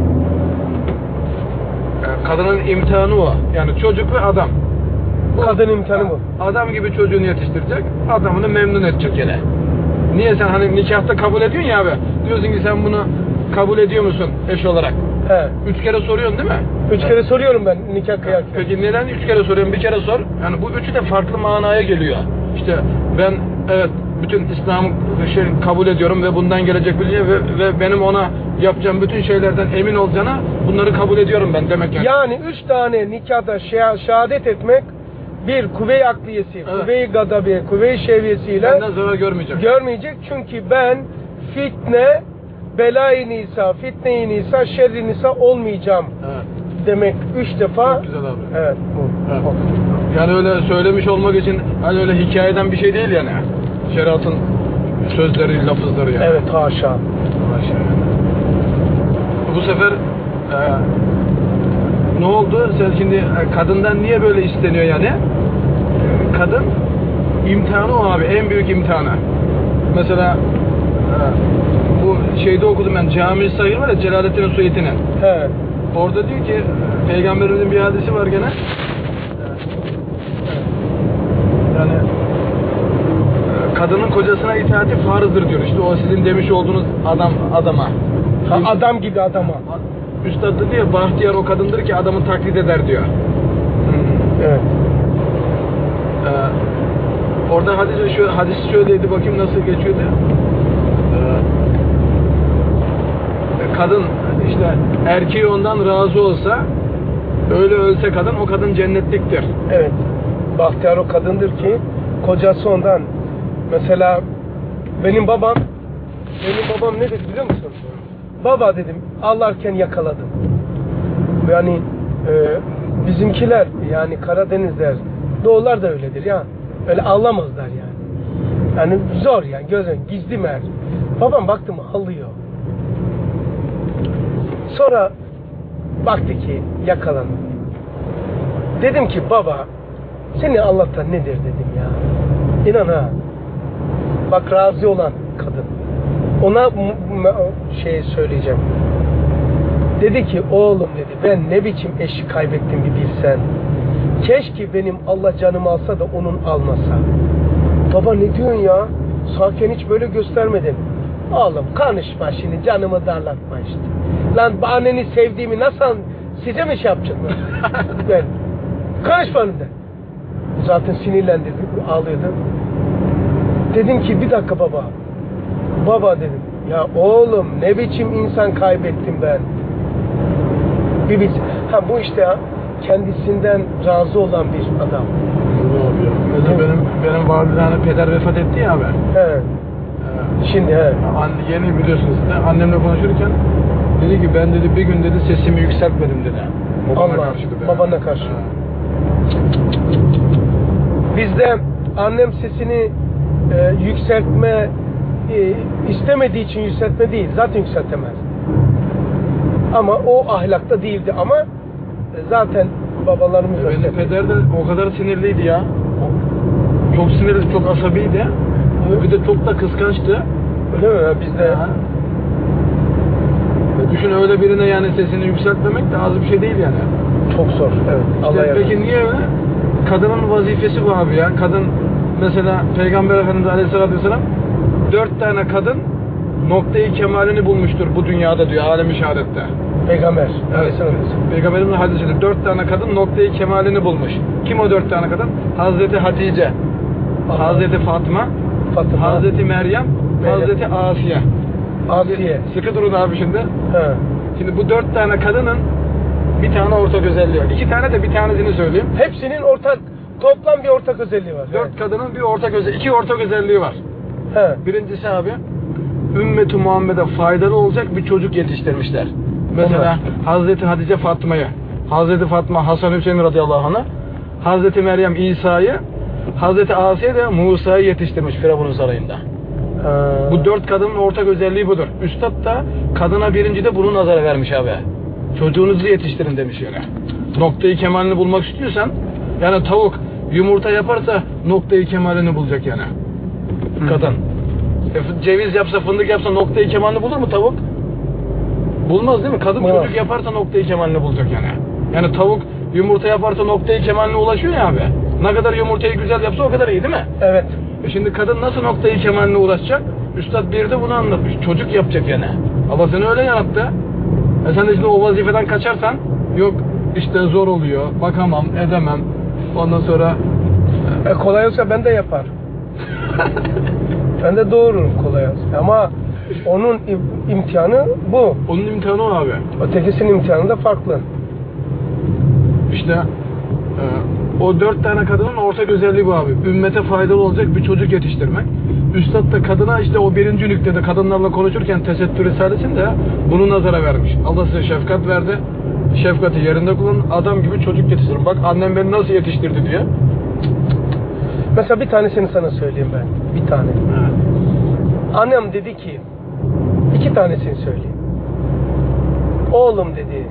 Kadının imtihanı o. Yani çocuk ve adam. Kadın imtihanı bu. Adam gibi çocuğunu yetiştirecek, adamını memnun edecek hele. Niye sen hani nikahta kabul ediyorsun ya abi? Diyorsun ki sen bunu kabul ediyor musun eş olarak? He. 3 kere soruyorsun değil mi? 3 kere soruyorum ben nikah kıyarken. Peki neden 3 kere soruyorsun? Bir kere sor. Yani bu üçü de farklı manaya geliyor. İşte ben bütün İslam'ı kabul ediyorum ve bundan gelecek bileceğim ve benim ona yapacağım bütün şeylerden emin olacağına bunları kabul ediyorum ben demek yani. Yani 3 tane nikahda şehadet etmek, bir kuvve-i akliyesi, Evet. kuvve-i gadabi, kuvve-i şeviyesiyle Benden zarar görmeyecek. Çünkü ben fitne, bela-i nisa, fitne-i nisa, şerri nisa olmayacağım. Evet. Demek 3 defa. Çok güzel abi. Evet. Evet. Yani öyle söylemiş olmak için hani öyle hikayeden bir şey değil yani. Şeriatın sözleri, lafızları yani. Evet, haşa. Bu sefer ne oldu? Sen şimdi kadından niye böyle isteniyor yani? Kadın imtihanı o abi, en büyük imtihanı. Mesela bu şeyde okudum ben, Cami-i Sagir var ya, Celaleddin Suyuti'nin. He. Orada diyor ki Peygamberimizin bir hadisi var gene. Yani kadının kocasına itaati farzdır diyor. İşte o sizin demiş olduğunuz adama. Adam gibi adama. Üstad da diyor, bahtiyar o kadındır ki adamı taklit eder diyor. Evet. Orada hadis şöyleydi, bakayım nasıl geçiyordu. Kadın işte erkeği ondan razı olsa, öyle ölse kadın, o kadın cennetliktir. Evet. Bahtiyar o kadındır ki kocası ondan. Mesela benim babam ne dedi biliyor musun? Baba dedim, ağlarken yakaladım. Yani bizimkiler, yani Karadenizler, Doğular da öyledir ya. Öyle ağlamazlar yani. Yani zor yani, gözün gizli mer. Babam baktım ağlıyor. Sonra baktı ki yakalandı. Dedim ki baba, seni Allah'tan nedir dedim ya. İnan ha. Bak, razı olan kadın. Ona söyleyeceğim. Dedi ki oğlum dedi, ben ne biçim eşi kaybettim bir bilsen. Keşke benim Allah canımı alsa da onun almasa. Baba ne diyorsun ya? Sanki hiç böyle göstermedin. Oğlum konuşma şimdi, canımı darlatma işte. Lan anneni sevdiğimi nasıl size mi şey yapacaksın? Ben. Konuşma önümde. Zaten sinirlendi, ağlıyordu. Dedim ki bir dakika baba. Baba dedim. Ya oğlum ne biçim insan kaybettim ben. Bu işte ya, kendisinden razı olan bir adam. Abi ya. Mesela benim validane peder vefat etti ya abi. He. Şimdi he. Yeni biliyorsunuz annemle konuşurken dedi ki ben dedi bir gün dedi sesimi yükseltmedim dedi. Babana karşı. Bizde annem sesini yükseltme istemediği için yükseltme değil. Zaten yükseltemez. Ama o ahlakta değildi ama zaten babalarımız benim peder de o kadar sinirliydi ya. Çok sinirli, çok asabiydi. Bir de çok da kıskançtı. Öyle mi? Bizde düşün öyle birine yani sesini yükseltmemek de az bir şey değil yani. Çok zor. Evet. İşte peki niye öyle? Kadının vazifesi bu abi ya. Kadın mesela Peygamber Efendimiz Aleyhisselatü Vesselam 4 tane kadın noktayı kemalini bulmuştur bu dünyada diyor alem-i şehadette. Peygamber. Evet. Peygamberimizin hadisidir. 4 tane kadın noktayı kemalini bulmuş. Kim o 4 tane kadın? Hazreti Hatice, Hazreti Fatma, Hazreti Meryem, Hazreti Asiye. Sıkı durun abi şimdi. He. Şimdi bu 4 tane kadının bir tane ortak özelliği var. 2 tane de bir tanesini söyleyeyim. Hepsinin toplam bir ortak özelliği var. 4 kadının bir ortak özelliği, 2 ortak özelliği var. He. Birincisi abi, ümmeti Muhammed'e faydalı olacak bir çocuk yetiştirmişler. Mesela Hazreti Hatice Fatma'yı, Hazreti Fatma Hasan Hüseyin radıyallahu anh'a, Hazreti Meryem İsa'yı, Hazreti Asiye de Musa'yı yetiştirmiş Firavun'un sarayında. Bu 4 kadının ortak özelliği budur. Üstad da kadına birinci de bunu nazara vermiş abi. Çocuğunuzu yetiştirin demiş yani. Noktayı kemalini bulmak istiyorsan, yani tavuk yumurta yaparsa noktayı kemalini bulacak yani. Kadın. Ceviz yapsa, fındık yapsa noktayı kemalini bulur mu tavuk? Bulmaz değil mi? Kadın çocuk yaparsa noktayı kemalini bulacak yani. Yani tavuk yumurta yaparsa noktayı kemaline ulaşıyor ya abi. Ne kadar yumurtayı güzel yapsa o kadar iyi değil mi? Evet. Şimdi kadın nasıl noktayı kemaline ulaşacak? Üstad bir de bunu anlatmış. Çocuk yapacak yani. Allah seni öyle yarattı. Sen de şimdi o vazifeden kaçarsan yok işte zor oluyor. Bakamam, edemem. Ondan sonra kolay olsa ben de yaparım. Ben de doğururum kolay olsa. Ama onun imtihanı bu. Onun imtihanı o abi. Ötekisinin imtihanı da farklı. İşte o 4 tane kadının ortak özelliği bu abi. Ümmete faydalı olacak bir çocuk yetiştirmek. Üstad da kadına işte o 1. nüktede kadınlarla konuşurken Tesettür Risalesi'nde bunu nazara vermiş. Allah size şefkat verdi. Şefkati yerinde kullanın. Adam gibi çocuk yetiştirin. Bak annem beni nasıl yetiştirdi diye. Mesela bir tanesini sana söyleyeyim ben. Bir tane. Evet. Annem dedi ki 2 tanesini söyleyeyim. Oğlum dedi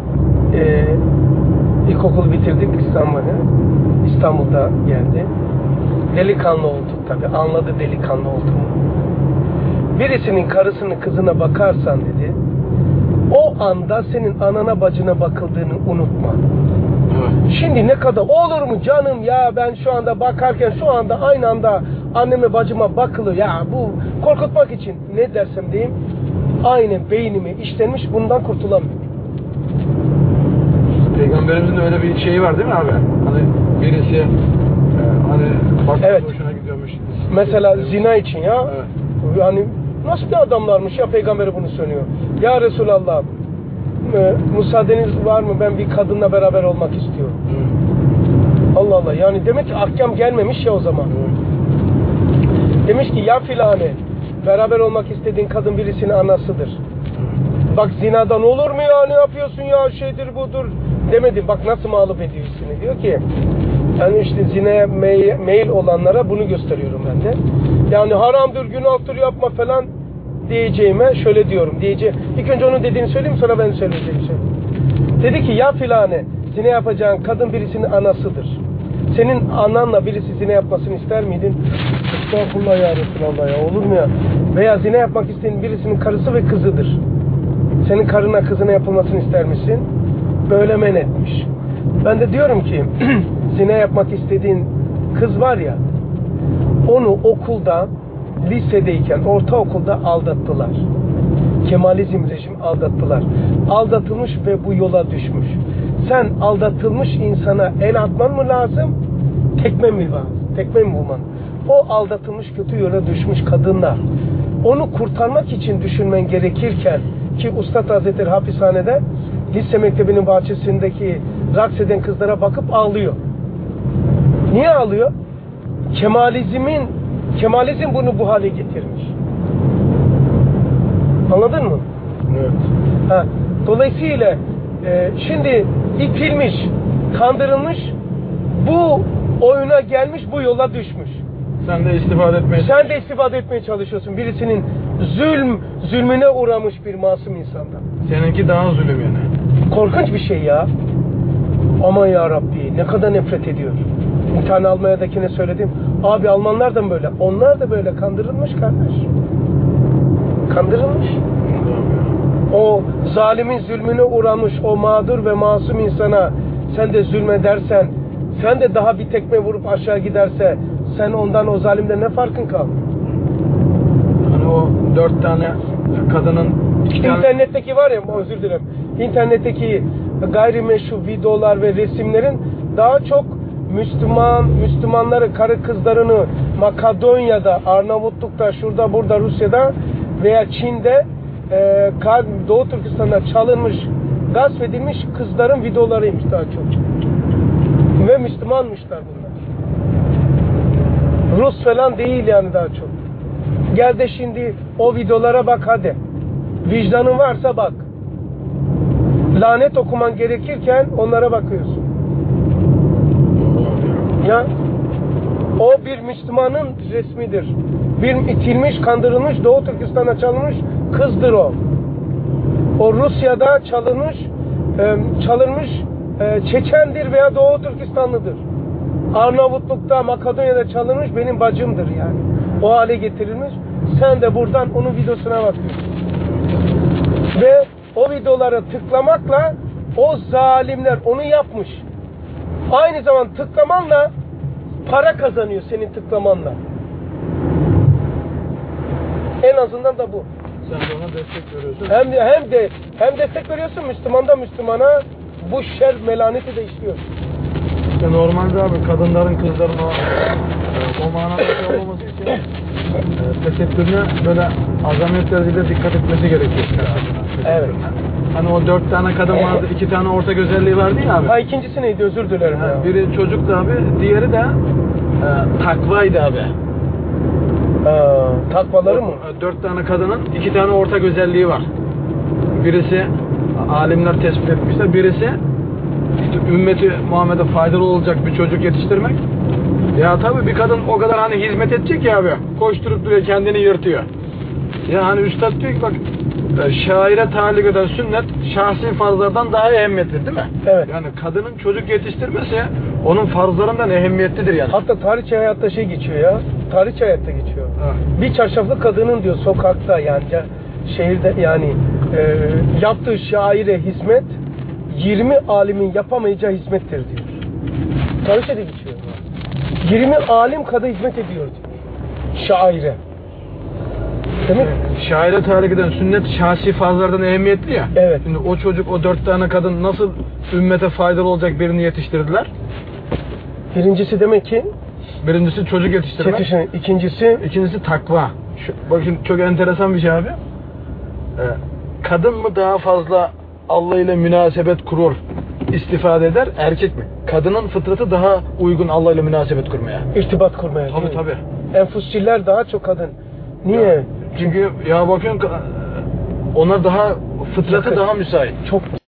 ilkokulu bitirdik İstanbul'da geldi. Delikanlı olduk tabii. Anladı delikanlı olduğumu. Birisinin karısını kızına bakarsan dedi, o anda senin anana bacına bakıldığını unutma. Evet. Şimdi ne kadar olur mu canım ya, ben şu anda bakarken şu anda aynı anda anneme bacıma bakılıyor ya, bu korkutmak için ne dersem diyeyim, aynen beynime işlenmiş, bundan kurtulamıyorum. Peygamberimizin öyle bir şeyi var değil mi abi? Hani birisi hani bak evet. Hoşuna gidiyormuş. Mesela zina için ya. Evet. Yani nasıl bir adamlarmış ya, peygamberi bunu söylüyor. Ya Resulallah, müsaadeniz var mı, ben bir kadınla beraber olmak istiyorum. Evet. Allah Allah, yani demek ki ahkam gelmemiş ya o zaman. Evet. Demiş ki ya filane, beraber olmak istediğin kadın birisinin anasıdır. Bak zinadan olur mu ya, ne yapıyorsun ya, şeydir budur demedim. Bak nasıl mağlup ediyor üstüne, diyor ki yani işte zinaya meyil olanlara bunu gösteriyorum ben de. Yani haramdır, günahtır, yapma falan diyeceğime şöyle diyorum diyeceğim. İlk önce onun dediğini söyleyeyim, sonra ben söyleyeceğimi söyleyeyim. Dedi ki ya filane, zina yapacağın kadın birisinin anasıdır. Senin ananla birisi zina yapmasını ister miydin? Estağfurullah ya Resulallah ya, olur mu ya? Veya zina yapmak isteyen birisinin karısı ve kızıdır. Senin karına kızına yapılmasını ister misin? Böyle men etmiş. Ben de diyorum ki zina yapmak istediğin kız var ya, onu okulda, lisedeyken, ortaokulda aldattılar. Kemalizm rejimi aldattılar. Aldatılmış ve bu yola düşmüş. Sen aldatılmış insana el atman mı lazım? Tekme mi var? Tekme mi bulman? O aldatılmış, kötü yola düşmüş kadınlar. Onu kurtarmak için düşünmen gerekirken ki Üstad Hazretleri hapishanede lise mektebinin bahçesindeki raks eden kızlara bakıp ağlıyor. Niye ağlıyor? Kemalizm bunu bu hale getirmiş. Anladın mı? Evet. Ha, dolayısıyla şimdi itilmiş, kandırılmış, bu oyuna gelmiş, bu yola düşmüş. Sen de istifade etmeye çalışıyorsun. Birisinin zulmüne uğramış bir masum insandan. Seninki daha zulüm yani. Korkunç bir şey ya. Aman ya Rabbi, ne kadar nefret ediyor. Bir tane Almanya'dakine söyledim. Abi Almanlar da mı böyle? Onlar da böyle kandırılmış kardeş. Kandırılmış. O zalimin zulmüne uğramış o mağdur ve masum insana sen de zulmedersen, sen de daha bir tekme vurup aşağı giderse, sen ondan, o zalimden ne farkın kaldı? Hani o 4 tane kadının İnternetteki var ya, özür dilerim. İnternetteki gayrimeşru videolar ve resimlerin daha çok Müslümanları, karı kızlarını Makedonya'da, Arnavutluk'ta, şurada, burada, Rusya'da veya Çin'de Doğu Türkistan'da çalınmış, gasp edilmiş kızların videolarıymış daha çok. Ve Müslümanmışlar bunlar. Rus falan değil yani daha çok. Gel de şimdi o videolara bak hadi. Vicdanın varsa bak. Lanet okuman gerekirken onlara bakıyorsun. Ya o bir Müslümanın resmidir. Bir itilmiş, kandırılmış, Doğu Türkistan'a çalınmış kızdır o. O Rusya'da çalınmış Çeçendir veya Doğu Türkistanlıdır. Arnavutluk'ta, Makedonya'da çalınmış benim bacımdır yani. O hale getirilmiş. Sen de buradan onun videosuna bakıyorsun. Ve o videolara tıklamakla o zalimler onu yapmış. Aynı zaman tıklamanla para kazanıyor senin tıklamanla. En azından da bu. Sen de ona destek veriyorsun. Hem destek veriyorsun, Müslüman da Müslümana bu şer melaneti de işliyor. İşte normalde abi kadınların, kızların o manada şey olmaması için tesettürüne böyle azamet derecede dikkat etmesi gerekiyor. Evet. Hani o 4 tane kadın vardı, 2 tane ortak özelliği vardı ya abi. Ha, ikincisi neydi, özür dilerim ya. Biri çocuktu abi, diğeri de takvaydı abi. Takvaları mı? 4 tane kadının 2 tane ortak özelliği var. Birisi alimler tespit etmişler. Birisi işte ümmeti Muhammed'e faydalı olacak bir çocuk yetiştirmek. Ya tabii bir kadın o kadar hani hizmet edecek ya abi. Koşturup duruyor, kendini yırtıyor. Ya hani üstad diyor ki bak, şaire talik eden sünnet şahsi farzlardan daha ehemmiyetli değil mi? Evet. Yani kadının çocuk yetiştirmesi onun farzlarından ehemmiyetlidir yani. Hatta tarihçi hayatta şey geçiyor ya. Tarihçi hayatta geçiyor. Evet. Bir çarşaflı kadının diyor sokakta yani şehirde yani yaptığı şaire hizmet 20 alimin yapamayacağı hizmettir diyor. Tarihçe de geçiyor. 20 alim kadın hizmet ediyor diyor. Şaire. Demek şaire talik eden sünnet şahsi farzlardan ehemmiyetli ya. Evet. Şimdi o çocuk, o 4 tane kadın nasıl ümmete faydalı olacak birini yetiştirdiler? Birincisi demek ki Birincisi çocuk yetiştirmek. İkincisi takva. Bakın çok enteresan bir şey abi. Kadın mı daha fazla Allah ile münasebet kurur, istifade eder, erkek mi? Kadının fıtratı daha uygun Allah ile münasebet kurmaya. İrtibat kurmaya. Tabii. Enfusçiller daha çok kadın. Niye? Ya, çünkü ya bakıyorsun onlar daha fıtratı daha müsait. Çok